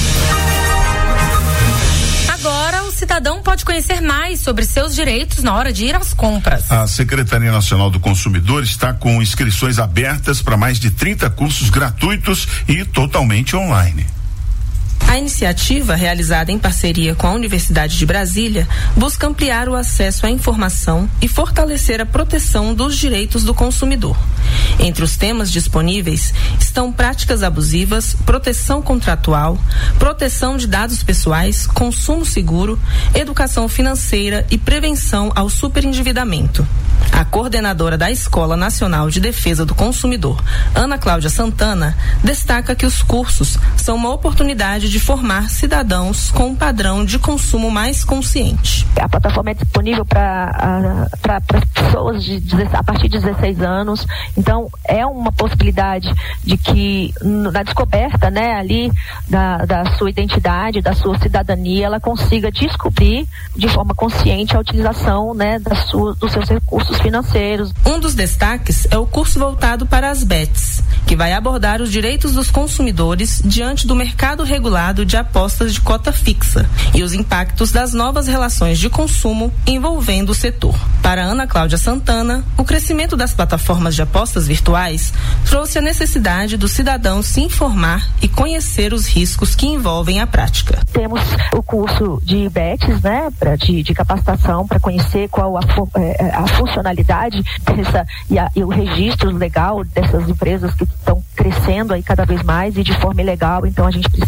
Agora o cidadão pode conhecer mais sobre seus direitos na hora de ir às compras. A Secretaria Nacional do Consumidor está com inscrições abertas para mais de 30 cursos gratuitos e totalmente online. A iniciativa, realizada em parceria com a Universidade de Brasília, busca ampliar o acesso à informação e fortalecer a proteção dos direitos do consumidor. Entre os temas disponíveis estão práticas abusivas, proteção contratual, proteção de dados pessoais, consumo seguro, educação financeira e prevenção ao superendividamento. A coordenadora da Escola Nacional de Defesa do Consumidor, Ana Cláudia Santana, destaca que os cursos são uma oportunidade de formar cidadãos com um padrão de consumo mais consciente. A plataforma é disponível para pessoas a partir de 16 anos, então é uma possibilidade de que na descoberta, né, ali da sua identidade, da sua cidadania, ela consiga descobrir de forma consciente a utilização, né, dos seus recursos financeiros. Um dos destaques é o curso voltado para as bets, que vai abordar os direitos dos consumidores diante do mercado regulado de apostas de cota fixa e os impactos das novas relações de consumo envolvendo o setor. Para Ana Cláudia Santana, o crescimento das plataformas de apostas virtuais trouxe a necessidade do cidadão se informar e conhecer os riscos que envolvem a prática. Temos o curso de bets, né, de capacitação para conhecer qual a funcionalidade e o registro legal dessas empresas que estão crescendo aí cada vez mais e de forma ilegal. Então a gente precisa fazer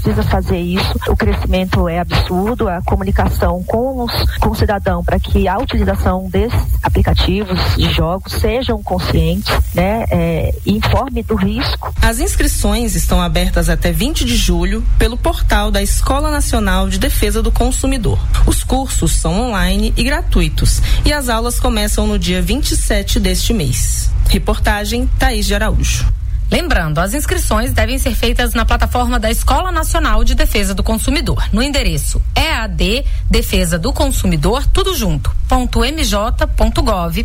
dizer isso. O crescimento é absurdo, a comunicação com o cidadão para que a utilização desses aplicativos de jogos sejam conscientes, né, e informe do risco. As inscrições estão abertas até 20 de julho pelo portal da Escola Nacional de Defesa do Consumidor. Os cursos são online e gratuitos e as aulas começam no dia 27 deste mês. Reportagem Thaís de Araújo. Lembrando, as inscrições devem ser feitas na plataforma da Escola Nacional de Defesa do Consumidor, no endereço EAD Defesa do Consumidor, tudo junto, .mj.gov.br.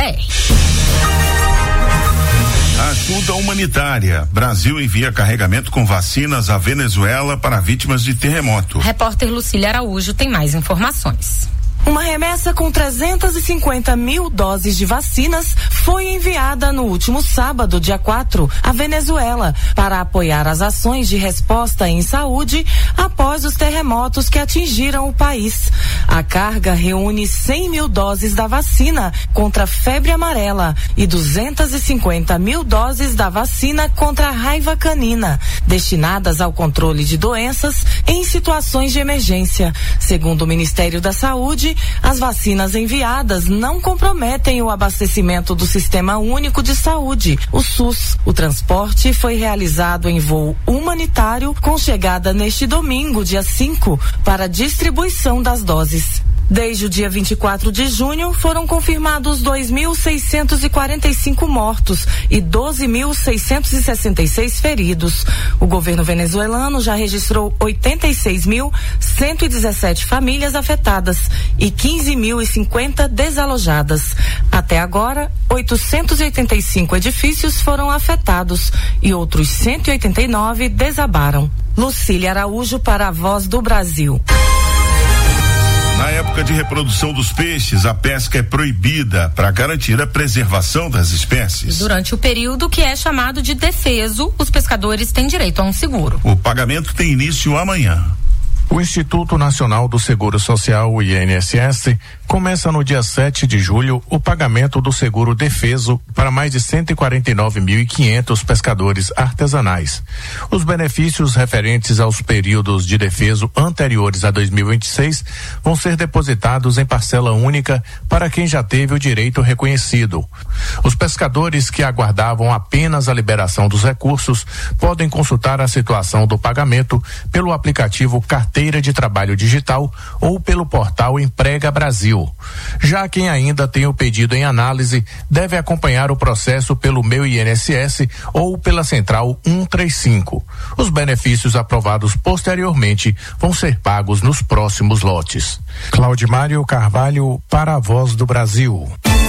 Ajuda humanitária. Brasil envia carregamento com vacinas à Venezuela para vítimas de terremoto. Repórter Lucília Araújo tem mais informações. Uma remessa com 350 mil doses de vacinas foi enviada no último sábado, dia 4, à Venezuela, para apoiar as ações de resposta em saúde após os terremotos que atingiram o país. A carga reúne 100 mil doses da vacina contra a febre amarela e 250 mil doses da vacina contra a raiva canina, destinadas ao controle de doenças em situações de emergência. Segundo o Ministério da Saúde, as vacinas enviadas não comprometem o abastecimento do Sistema Único de Saúde, o SUS. O transporte foi realizado em voo humanitário com chegada neste domingo, dia 5, para distribuição das doses. Desde o dia 24 de junho, foram confirmados 2.645 mortos e 12.666 feridos. O governo venezuelano já registrou 86.117 famílias afetadas e 15.050 desalojadas. Até agora, 885 edifícios foram afetados e outros 189 desabaram. Lucília Araújo para a Voz do Brasil. Na época de reprodução dos peixes, a pesca é proibida para garantir a preservação das espécies. Durante o período que é chamado de defeso, os pescadores têm direito a um seguro. O pagamento tem início amanhã. O Instituto Nacional do Seguro Social, o INSS, começa no dia 7 de julho o pagamento do seguro defeso para mais de 149.500 pescadores artesanais. Os benefícios referentes aos períodos de defeso anteriores a 2026 vão ser depositados em parcela única para quem já teve o direito reconhecido. Os pescadores que aguardavam apenas a liberação dos recursos podem consultar a situação do pagamento pelo aplicativo Carteira de Trabalho Digital ou pelo portal Emprega Brasil. Já quem ainda tem o pedido em análise deve acompanhar o processo pelo Meu INSS ou pela Central 135. Os benefícios aprovados posteriormente vão ser pagos nos próximos lotes. Claudimário Carvalho para a Voz do Brasil.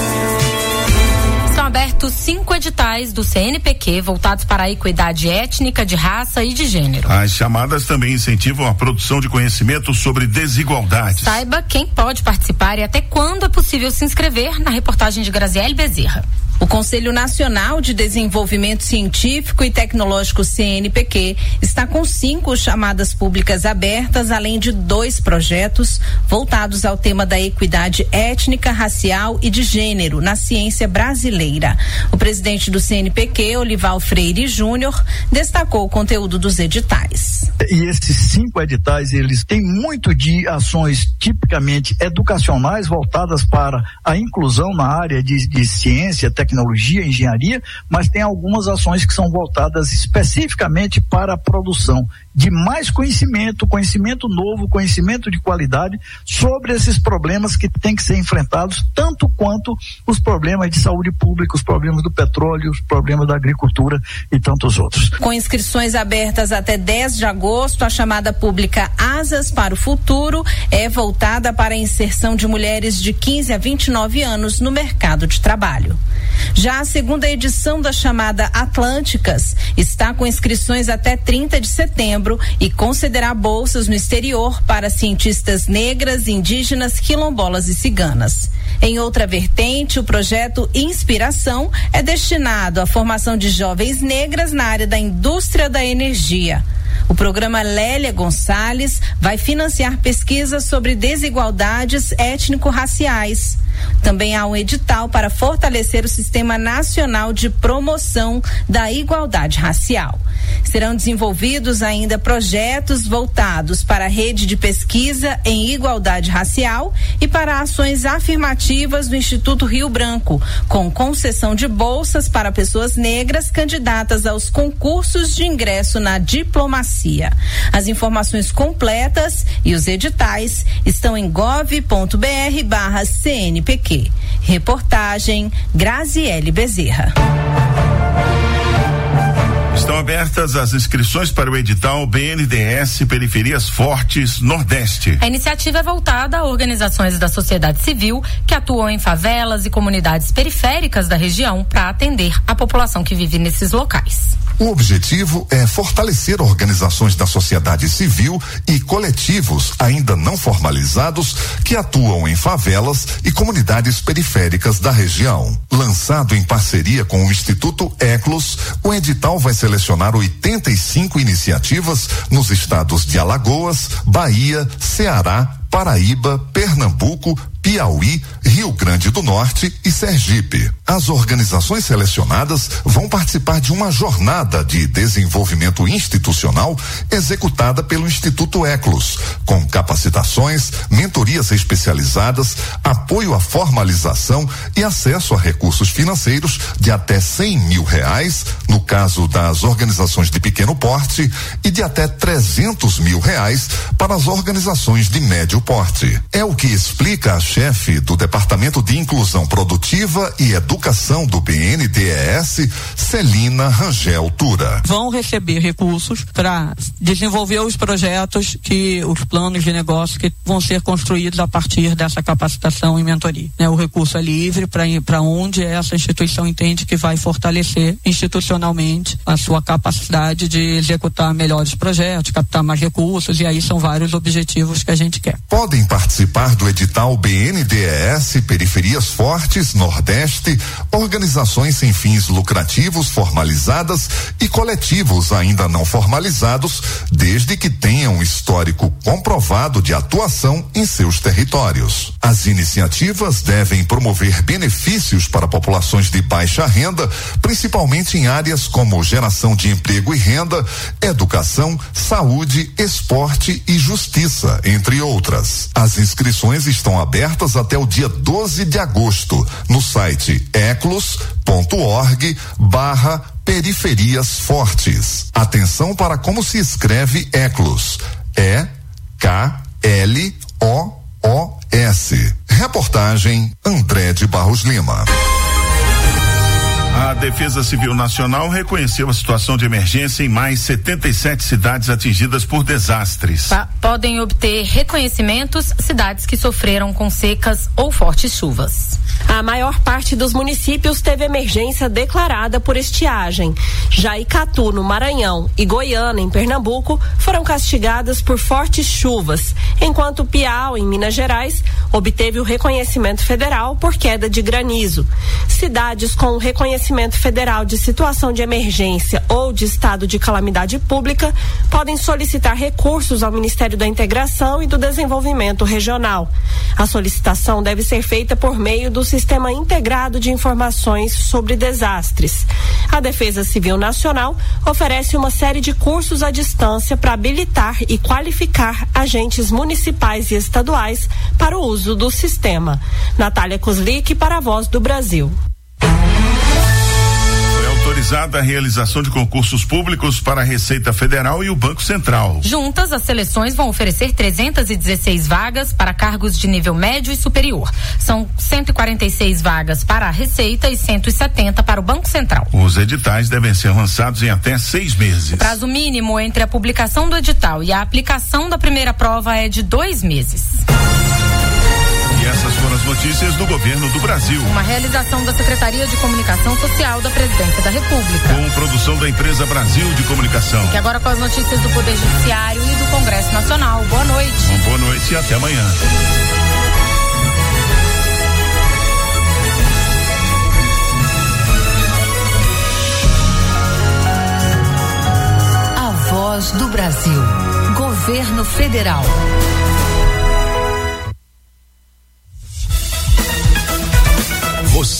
Estão abertos 5 editais do CNPq voltados para a equidade étnica, de raça e de gênero. As chamadas também incentivam a produção de conhecimento sobre desigualdades. Saiba quem pode participar e até quando é possível se inscrever na reportagem de Graziele Bezerra. O Conselho Nacional de Desenvolvimento Científico e Tecnológico, CNPq, está com 5 chamadas públicas abertas, além de 2 projetos voltados ao tema da equidade étnica, racial e de gênero na ciência brasileira. O presidente do CNPq, Olival Freire Júnior, destacou o conteúdo dos editais. E esses 5 editais, eles têm muito de ações tipicamente educacionais voltadas para a inclusão na área de ciência, tecnologia, engenharia, mas tem algumas ações que são voltadas especificamente para a produção de mais conhecimento novo, conhecimento de qualidade sobre esses problemas que têm que ser enfrentados, tanto quanto os problemas de saúde pública, os problemas do petróleo, os problemas da agricultura e tantos outros. Com inscrições abertas até 10 de agosto, a chamada pública Asas para o Futuro é voltada para a inserção de mulheres de 15 a 29 anos no mercado de trabalho. Já a segunda edição da chamada Atlânticas está com inscrições até 30 de setembro e concederá bolsas no exterior para cientistas negras, indígenas, quilombolas e ciganas. Em outra vertente, o projeto Inspiração é destinado à formação de jovens negras na área da indústria da energia. O programa Lélia Gonçalves vai financiar pesquisas sobre desigualdades étnico-raciais. Também há um edital para fortalecer o Sistema Nacional de Promoção da Igualdade Racial. Serão desenvolvidos ainda projetos voltados para a rede de pesquisa em igualdade racial e para ações afirmativas do Instituto Rio Branco, com concessão de bolsas para pessoas negras candidatas aos concursos de ingresso na diplomacia. As informações completas e os editais estão em gov.br/CNPq. Reportagem Graziele Bezerra. Estão abertas as inscrições para o edital BNDES Periferias Fortes Nordeste. A iniciativa é voltada a organizações da sociedade civil que atuam em favelas e comunidades periféricas da região para atender a população que vive nesses locais. O objetivo é fortalecer organizações da sociedade civil e coletivos ainda não formalizados que atuam em favelas e comunidades periféricas da região. Lançado em parceria com o Instituto Eclos, o edital vai selecionar 85 iniciativas nos estados de Alagoas, Bahia, Ceará, Paraíba, Pernambuco, Piauí, Rio Grande do Norte e Sergipe. As organizações selecionadas vão participar de uma jornada de desenvolvimento institucional executada pelo Instituto Eclos, com capacitações, mentorias especializadas, apoio à formalização e acesso a recursos financeiros de até R$100 mil, no caso das organizações de pequeno porte, e de até R$300 mil para as organizações de médio porte. É o que explica a chefe do Departamento de Inclusão Produtiva e Educação do BNDES, Celina Rangel Tura. Vão receber recursos para desenvolver os projetos os planos de negócio que vão ser construídos a partir dessa capacitação e mentoria. O recurso é livre para ir para onde essa instituição entende que vai fortalecer institucionalmente a sua capacidade de executar melhores projetos, captar mais recursos, e aí são vários objetivos que a gente quer. Podem participar do edital BNDES Periferias Fortes Nordeste organizações sem fins lucrativos formalizadas e coletivos ainda não formalizados, desde que tenham histórico comprovado de atuação em seus territórios. As iniciativas devem promover benefícios para populações de baixa renda, principalmente em áreas como geração de emprego e renda, educação, saúde, esporte e justiça, entre outras. As inscrições estão abertas até o dia 12 de agosto no site eclos.org/periferias fortes. Atenção para como se escreve Eclos. EKLOOS. Reportagem André de Barros Lima. A Defesa Civil Nacional reconheceu a situação de emergência em mais 77 cidades atingidas por desastres. Podem obter reconhecimentos cidades que sofreram com secas ou fortes chuvas. A maior parte dos municípios teve emergência declarada por estiagem. Já Icatu, no Maranhão, e Goiânia, em Pernambuco, foram castigadas por fortes chuvas, enquanto Piau, em Minas Gerais, obteve o reconhecimento federal por queda de granizo. Cidades com o reconhecimento federal de situação de emergência ou de estado de calamidade pública podem solicitar recursos ao Ministério da Integração e do Desenvolvimento Regional. A solicitação deve ser feita por meio do Sistema Integrado de Informações sobre Desastres. A Defesa Civil Nacional oferece uma série de cursos à distância para habilitar e qualificar agentes municipais e estaduais para o uso do sistema. Natália Kozlik para a Voz do Brasil. Autorizada a realização de concursos públicos para a Receita Federal e o Banco Central. Juntas, as seleções vão oferecer 316 vagas para cargos de nível médio e superior. São 146 vagas para a Receita e 170 para o Banco Central. Os editais devem ser lançados em até 6 meses. O prazo mínimo entre a publicação do edital e a aplicação da primeira prova é de 2 meses. E essas foram as notícias do Governo do Brasil. Uma realização da Secretaria de Comunicação Social da Presidência da República. Com produção da Empresa Brasil de Comunicação. E agora com as notícias do Poder Judiciário e do Congresso Nacional. Boa noite. Boa noite e até amanhã. A Voz do Brasil. Governo Federal. Você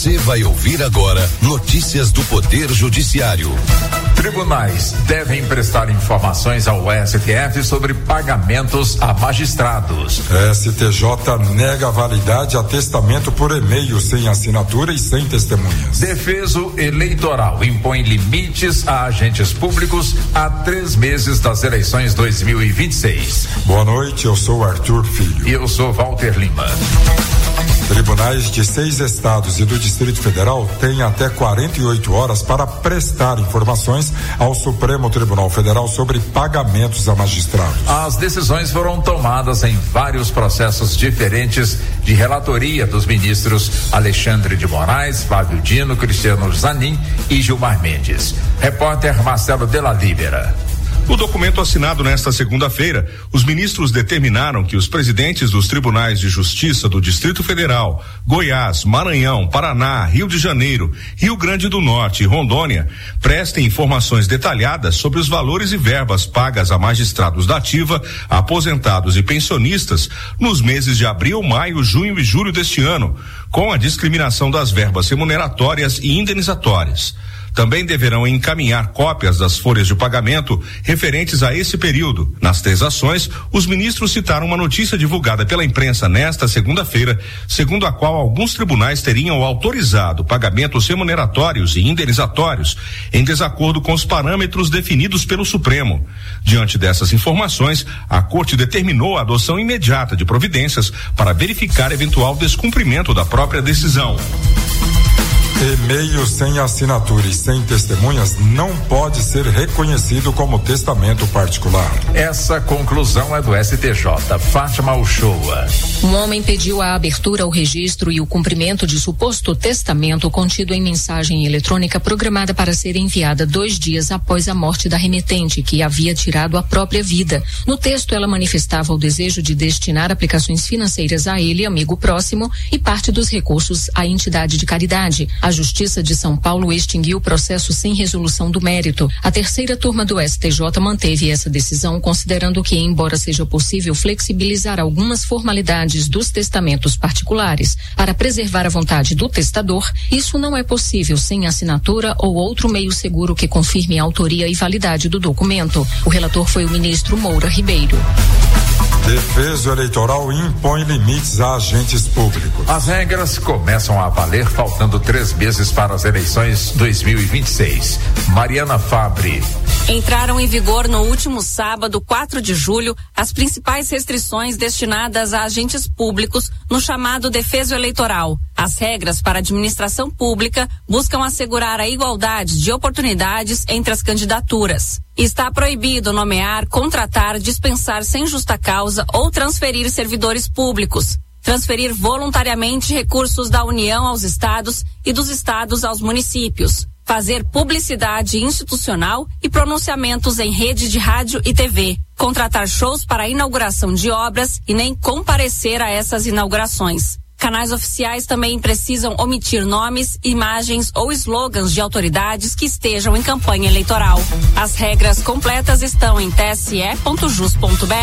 Você vai ouvir agora notícias do Poder Judiciário. Tribunais devem prestar informações ao STF sobre pagamentos a magistrados. STJ nega validade a testamento por e-mail sem assinatura e sem testemunhas. Defeso Eleitoral impõe limites a agentes públicos a 3 meses das eleições 2026. Boa noite, eu sou Arthur Filho. E eu sou Walter Lima. Tribunais de 6 estados e do Distrito Federal têm até 48 horas para prestar informações ao Supremo Tribunal Federal sobre pagamentos a magistrados. As decisões foram tomadas em vários processos diferentes de relatoria dos ministros Alexandre de Moraes, Flávio Dino, Cristiano Zanin e Gilmar Mendes. Repórter Marcelo Della Libera. No documento assinado nesta segunda-feira, os ministros determinaram que os presidentes dos tribunais de justiça do Distrito Federal, Goiás, Maranhão, Paraná, Rio de Janeiro, Rio Grande do Norte e Rondônia prestem informações detalhadas sobre os valores e verbas pagas a magistrados da ativa, aposentados e pensionistas nos meses de abril, maio, junho e julho deste ano, com a discriminação das verbas remuneratórias e indenizatórias. Também deverão encaminhar cópias das folhas de pagamento referentes a esse período. Nas 3 ações, os ministros citaram uma notícia divulgada pela imprensa nesta segunda-feira, segundo a qual alguns tribunais teriam autorizado pagamentos remuneratórios e indenizatórios em desacordo com os parâmetros definidos pelo Supremo. Diante dessas informações, a Corte determinou a adoção imediata de providências para verificar eventual descumprimento da própria decisão. E-mail sem assinatura e sem testemunhas não pode ser reconhecido como testamento particular. Essa conclusão é do STJ. Fátima Uchoa. Um homem pediu a abertura ao registro e o cumprimento de suposto testamento contido em mensagem eletrônica programada para ser enviada 2 dias após a morte da remetente, que havia tirado a própria vida. No texto, ela manifestava o desejo de destinar aplicações financeiras a ele, amigo próximo, e parte dos recursos à entidade de caridade. A Justiça de São Paulo extinguiu o processo sem resolução do mérito. A 3ª turma do STJ manteve essa decisão, considerando que, embora seja possível flexibilizar algumas formalidades dos testamentos particulares para preservar a vontade do testador, isso não é possível sem assinatura ou outro meio seguro que confirme a autoria e validade do documento. O relator foi o ministro Moura Ribeiro. Defeso Eleitoral impõe limites a agentes públicos. As regras começam a valer faltando 3 meses para as eleições 2026. Mariana Fabre. Entraram em vigor no último sábado, 4 de julho, as principais restrições destinadas a agentes públicos no chamado Defeso Eleitoral. As regras para a administração pública buscam assegurar a igualdade de oportunidades entre as candidaturas. Está proibido nomear, contratar, dispensar sem justa causa ou transferir servidores públicos. Transferir voluntariamente recursos da União aos estados e dos estados aos municípios. Fazer publicidade institucional e pronunciamentos em rede de rádio e TV. Contratar shows para a inauguração de obras e nem comparecer a essas inaugurações. Canais oficiais também precisam omitir nomes, imagens ou slogans de autoridades que estejam em campanha eleitoral. As regras completas estão em tse.jus.br.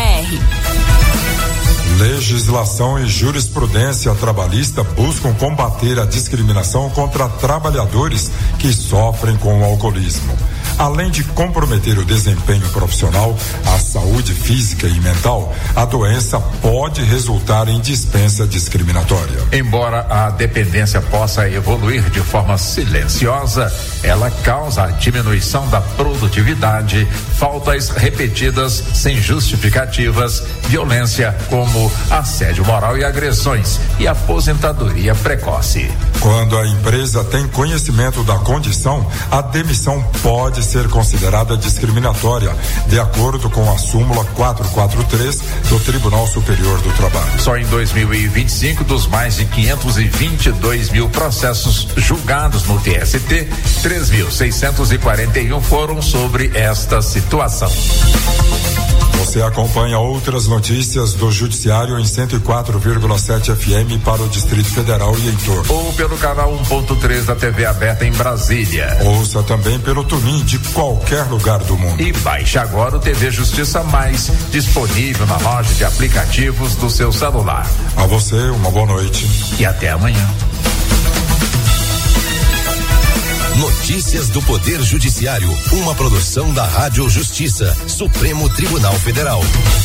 Legislação e jurisprudência trabalhista buscam combater a discriminação contra trabalhadores que sofrem com o alcoolismo. Além de comprometer o desempenho profissional, a saúde física e mental, a doença pode resultar em dispensa discriminatória. Embora a dependência possa evoluir de forma silenciosa, ela causa a diminuição da produtividade, faltas repetidas sem justificativas, violência como assédio moral e agressões e aposentadoria precoce. Quando a empresa tem conhecimento da condição, a demissão pode ser considerada discriminatória, de acordo com a súmula 443 do Tribunal Superior do Trabalho. Só em 2025, dos mais de 522 mil processos julgados no TST, 3.641 foram sobre esta situação. Você acompanha outras notícias do Judiciário em 104,7 FM para o Distrito Federal e em torno. Ou pelo canal 1.3 da TV aberta em Brasília. Ouça também pelo TuneIn de qualquer lugar do mundo. E baixe agora o TV Justiça Mais, disponível na loja de aplicativos do seu celular. A você, uma boa noite. E até amanhã. Notícias do Poder Judiciário, uma produção da Rádio Justiça, Supremo Tribunal Federal.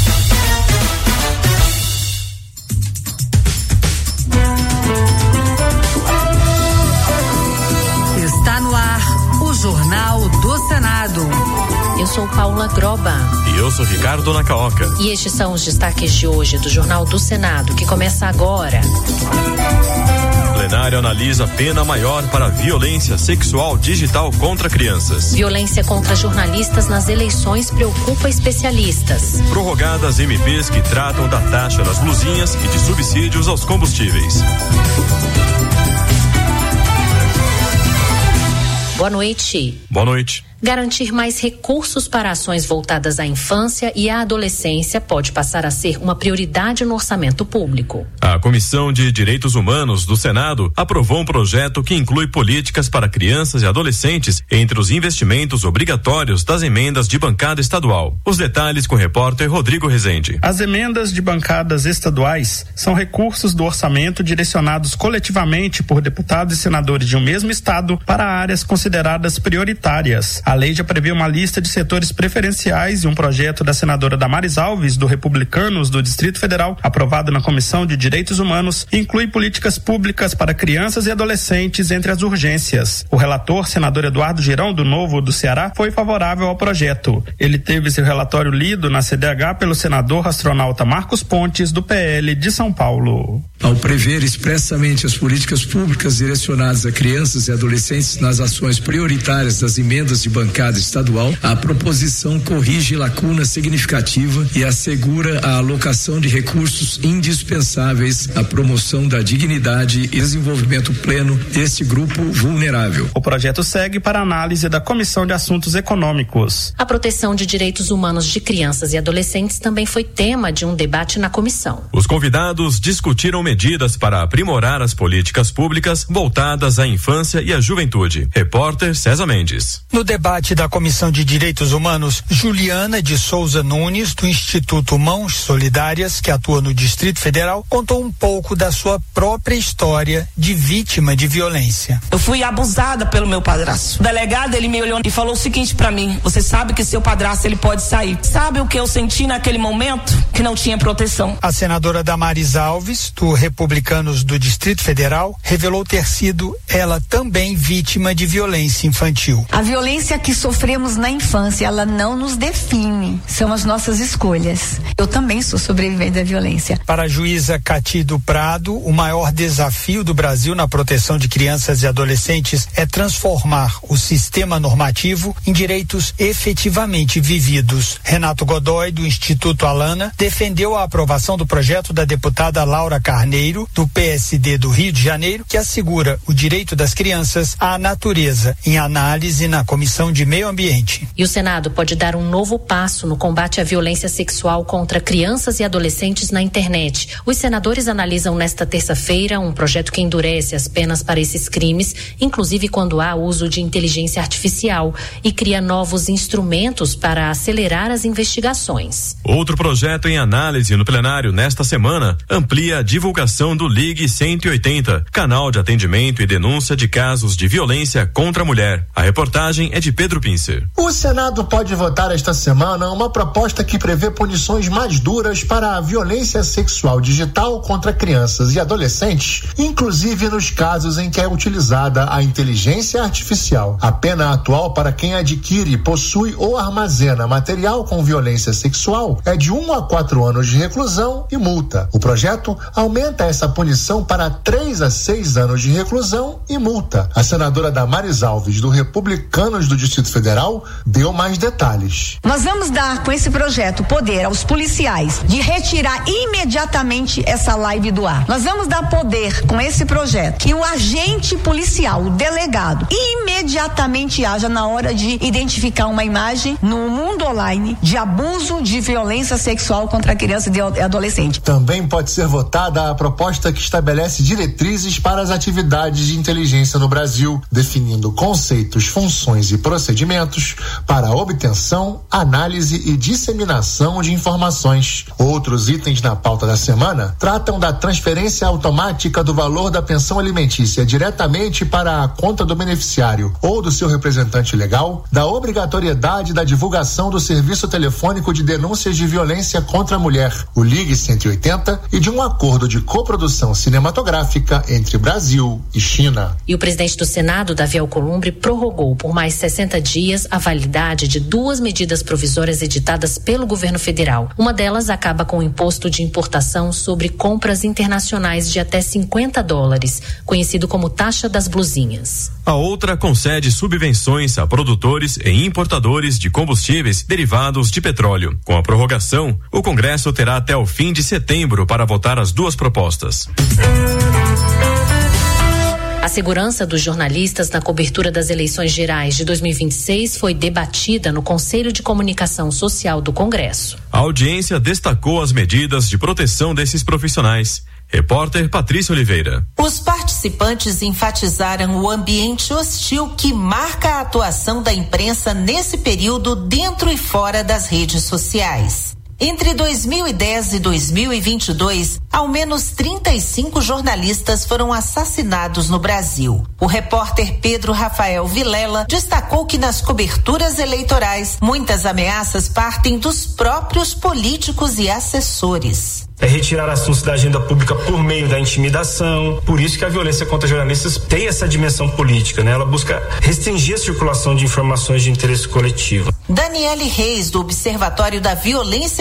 Está no ar o Jornal do Senado. Eu sou Paula Groba. E eu sou Ricardo Nacaoca. E estes são os destaques de hoje do Jornal do Senado, que começa agora. Plenário analisa pena maior para violência sexual digital contra crianças. Violência contra jornalistas nas eleições preocupa especialistas. Prorrogadas MPs que tratam da taxa das blusinhas e de subsídios aos combustíveis. Boa noite. Boa noite. Garantir mais recursos para ações voltadas à infância e à adolescência pode passar a ser uma prioridade no orçamento público. A Comissão de Direitos Humanos do Senado aprovou um projeto que inclui políticas para crianças e adolescentes entre os investimentos obrigatórios das emendas de bancada estadual. Os detalhes com o repórter Rodrigo Rezende. As emendas de bancadas estaduais são recursos do orçamento direcionados coletivamente por deputados e senadores de um mesmo estado para áreas consideradas prioritárias. A lei já prevê uma lista de setores preferenciais e um projeto da senadora Damares Alves, do Republicanos do Distrito Federal, aprovado na Comissão de Direitos Humanos, inclui políticas públicas para crianças e adolescentes entre as urgências. O relator, senador Eduardo Girão, do Novo do Ceará, foi favorável ao projeto. Ele teve seu relatório lido na CDH pelo senador astronauta Marcos Pontes, do PL de São Paulo. Ao prever expressamente as políticas públicas direcionadas a crianças e adolescentes nas ações prioritárias das emendas de bancada estadual, a proposição corrige lacuna significativa e assegura a alocação de recursos indispensáveis à promoção da dignidade e desenvolvimento pleno deste grupo vulnerável. O projeto segue para análise da Comissão de Assuntos Econômicos. A proteção de direitos humanos de crianças e adolescentes também foi tema de um debate na comissão. Os convidados discutiram medidas para aprimorar as políticas públicas voltadas à infância e à juventude. Repórter César Mendes. No debate da Comissão de Direitos Humanos, Juliana de Souza Nunes, do Instituto Mãos Solidárias, que atua no Distrito Federal, contou um pouco da sua própria história de vítima de violência. Eu fui abusada pelo meu padrasto. O delegado, ele me olhou e falou o seguinte pra mim: você sabe que seu padrasto, ele pode sair. Sabe o que eu senti naquele momento? Que não tinha proteção. A senadora Damares Alves, do Republicanos do Distrito Federal, revelou ter sido ela também vítima de violência infantil. A violência que sofremos na infância, ela não nos define, são as nossas escolhas. Eu também sou sobrevivente da violência. Para a juíza Catido Prado, o maior desafio do Brasil na proteção de crianças e adolescentes é transformar o sistema normativo em direitos efetivamente vividos. Renato Godoy, do Instituto Alana, defendeu a aprovação do projeto da deputada Laura Carneiro, do PSD do Rio de Janeiro, que assegura o direito das crianças à natureza, em análise na Comissão de Meio Ambiente. E o Senado pode dar um novo passo no combate à violência sexual contra crianças e adolescentes na internet. Os senadores analisam nesta terça-feira um projeto que endurece as penas para esses crimes, inclusive quando há uso de inteligência artificial, e cria novos instrumentos para acelerar as investigações. Outro projeto em análise no plenário nesta semana amplia a divulgação do Ligue 180, canal de atendimento e denúncia de casos de violência contra a mulher. A reportagem é de Pedro Pincer. O Senado pode votar esta semana uma proposta que prevê punições mais duras para a violência sexual digital contra crianças e adolescentes, inclusive nos casos em que é utilizada a inteligência artificial. A pena atual para quem adquire, possui ou armazena material com violência sexual é de 1 a 4 anos de reclusão e multa. O projeto aumenta essa punição para 3 a 6 anos de reclusão e multa. A senadora Damares Alves, do Republicanos do Distrito Federal, deu mais detalhes. Nós vamos dar com esse projeto poder aos policiais de retirar imediatamente essa live do ar. Nós vamos dar poder com esse projeto que o agente policial, o delegado, imediatamente haja na hora de identificar uma imagem no mundo online de abuso de violência sexual contra contra a criança e adolescente. Também pode ser votada a proposta que estabelece diretrizes para as atividades de inteligência no Brasil, definindo conceitos, funções e procedimentos para a obtenção, análise e disseminação de informações. Outros itens na pauta da semana tratam da transferência automática do valor da pensão alimentícia diretamente para a conta do beneficiário ou do seu representante legal, da obrigatoriedade da divulgação do serviço telefônico de denúncias de violência contra a mulher, o Ligue 180, e de um acordo de coprodução cinematográfica entre Brasil e China. E o presidente do Senado, Davi Alcolumbre, prorrogou por mais 60 dias a validade de 2 medidas provisórias editadas pelo governo federal. Uma delas acaba com o imposto de importação sobre compras internacionais de até $50, conhecido como taxa das blusinhas. A outra concede subvenções a produtores e importadores de combustíveis derivados de petróleo. Com a prorrogação, o Congresso terá até o fim de setembro para votar as 2 propostas. A segurança dos jornalistas na cobertura das eleições gerais de 2026 foi debatida no Conselho de Comunicação Social do Congresso. A audiência destacou as medidas de proteção desses profissionais. Repórter Patrícia Oliveira. Os participantes enfatizaram o ambiente hostil que marca a atuação da imprensa nesse período dentro e fora das redes sociais. Entre 2010 e 2022, ao menos 35 jornalistas foram assassinados no Brasil. O repórter Pedro Rafael Vilela destacou que nas coberturas eleitorais, muitas ameaças partem dos próprios políticos e assessores. Retirar assuntos da agenda pública por meio da intimidação. Por isso que a violência contra jornalistas tem essa dimensão política, né? Ela busca restringir a circulação de informações de interesse coletivo. Daniele Reis, do Observatório da Violência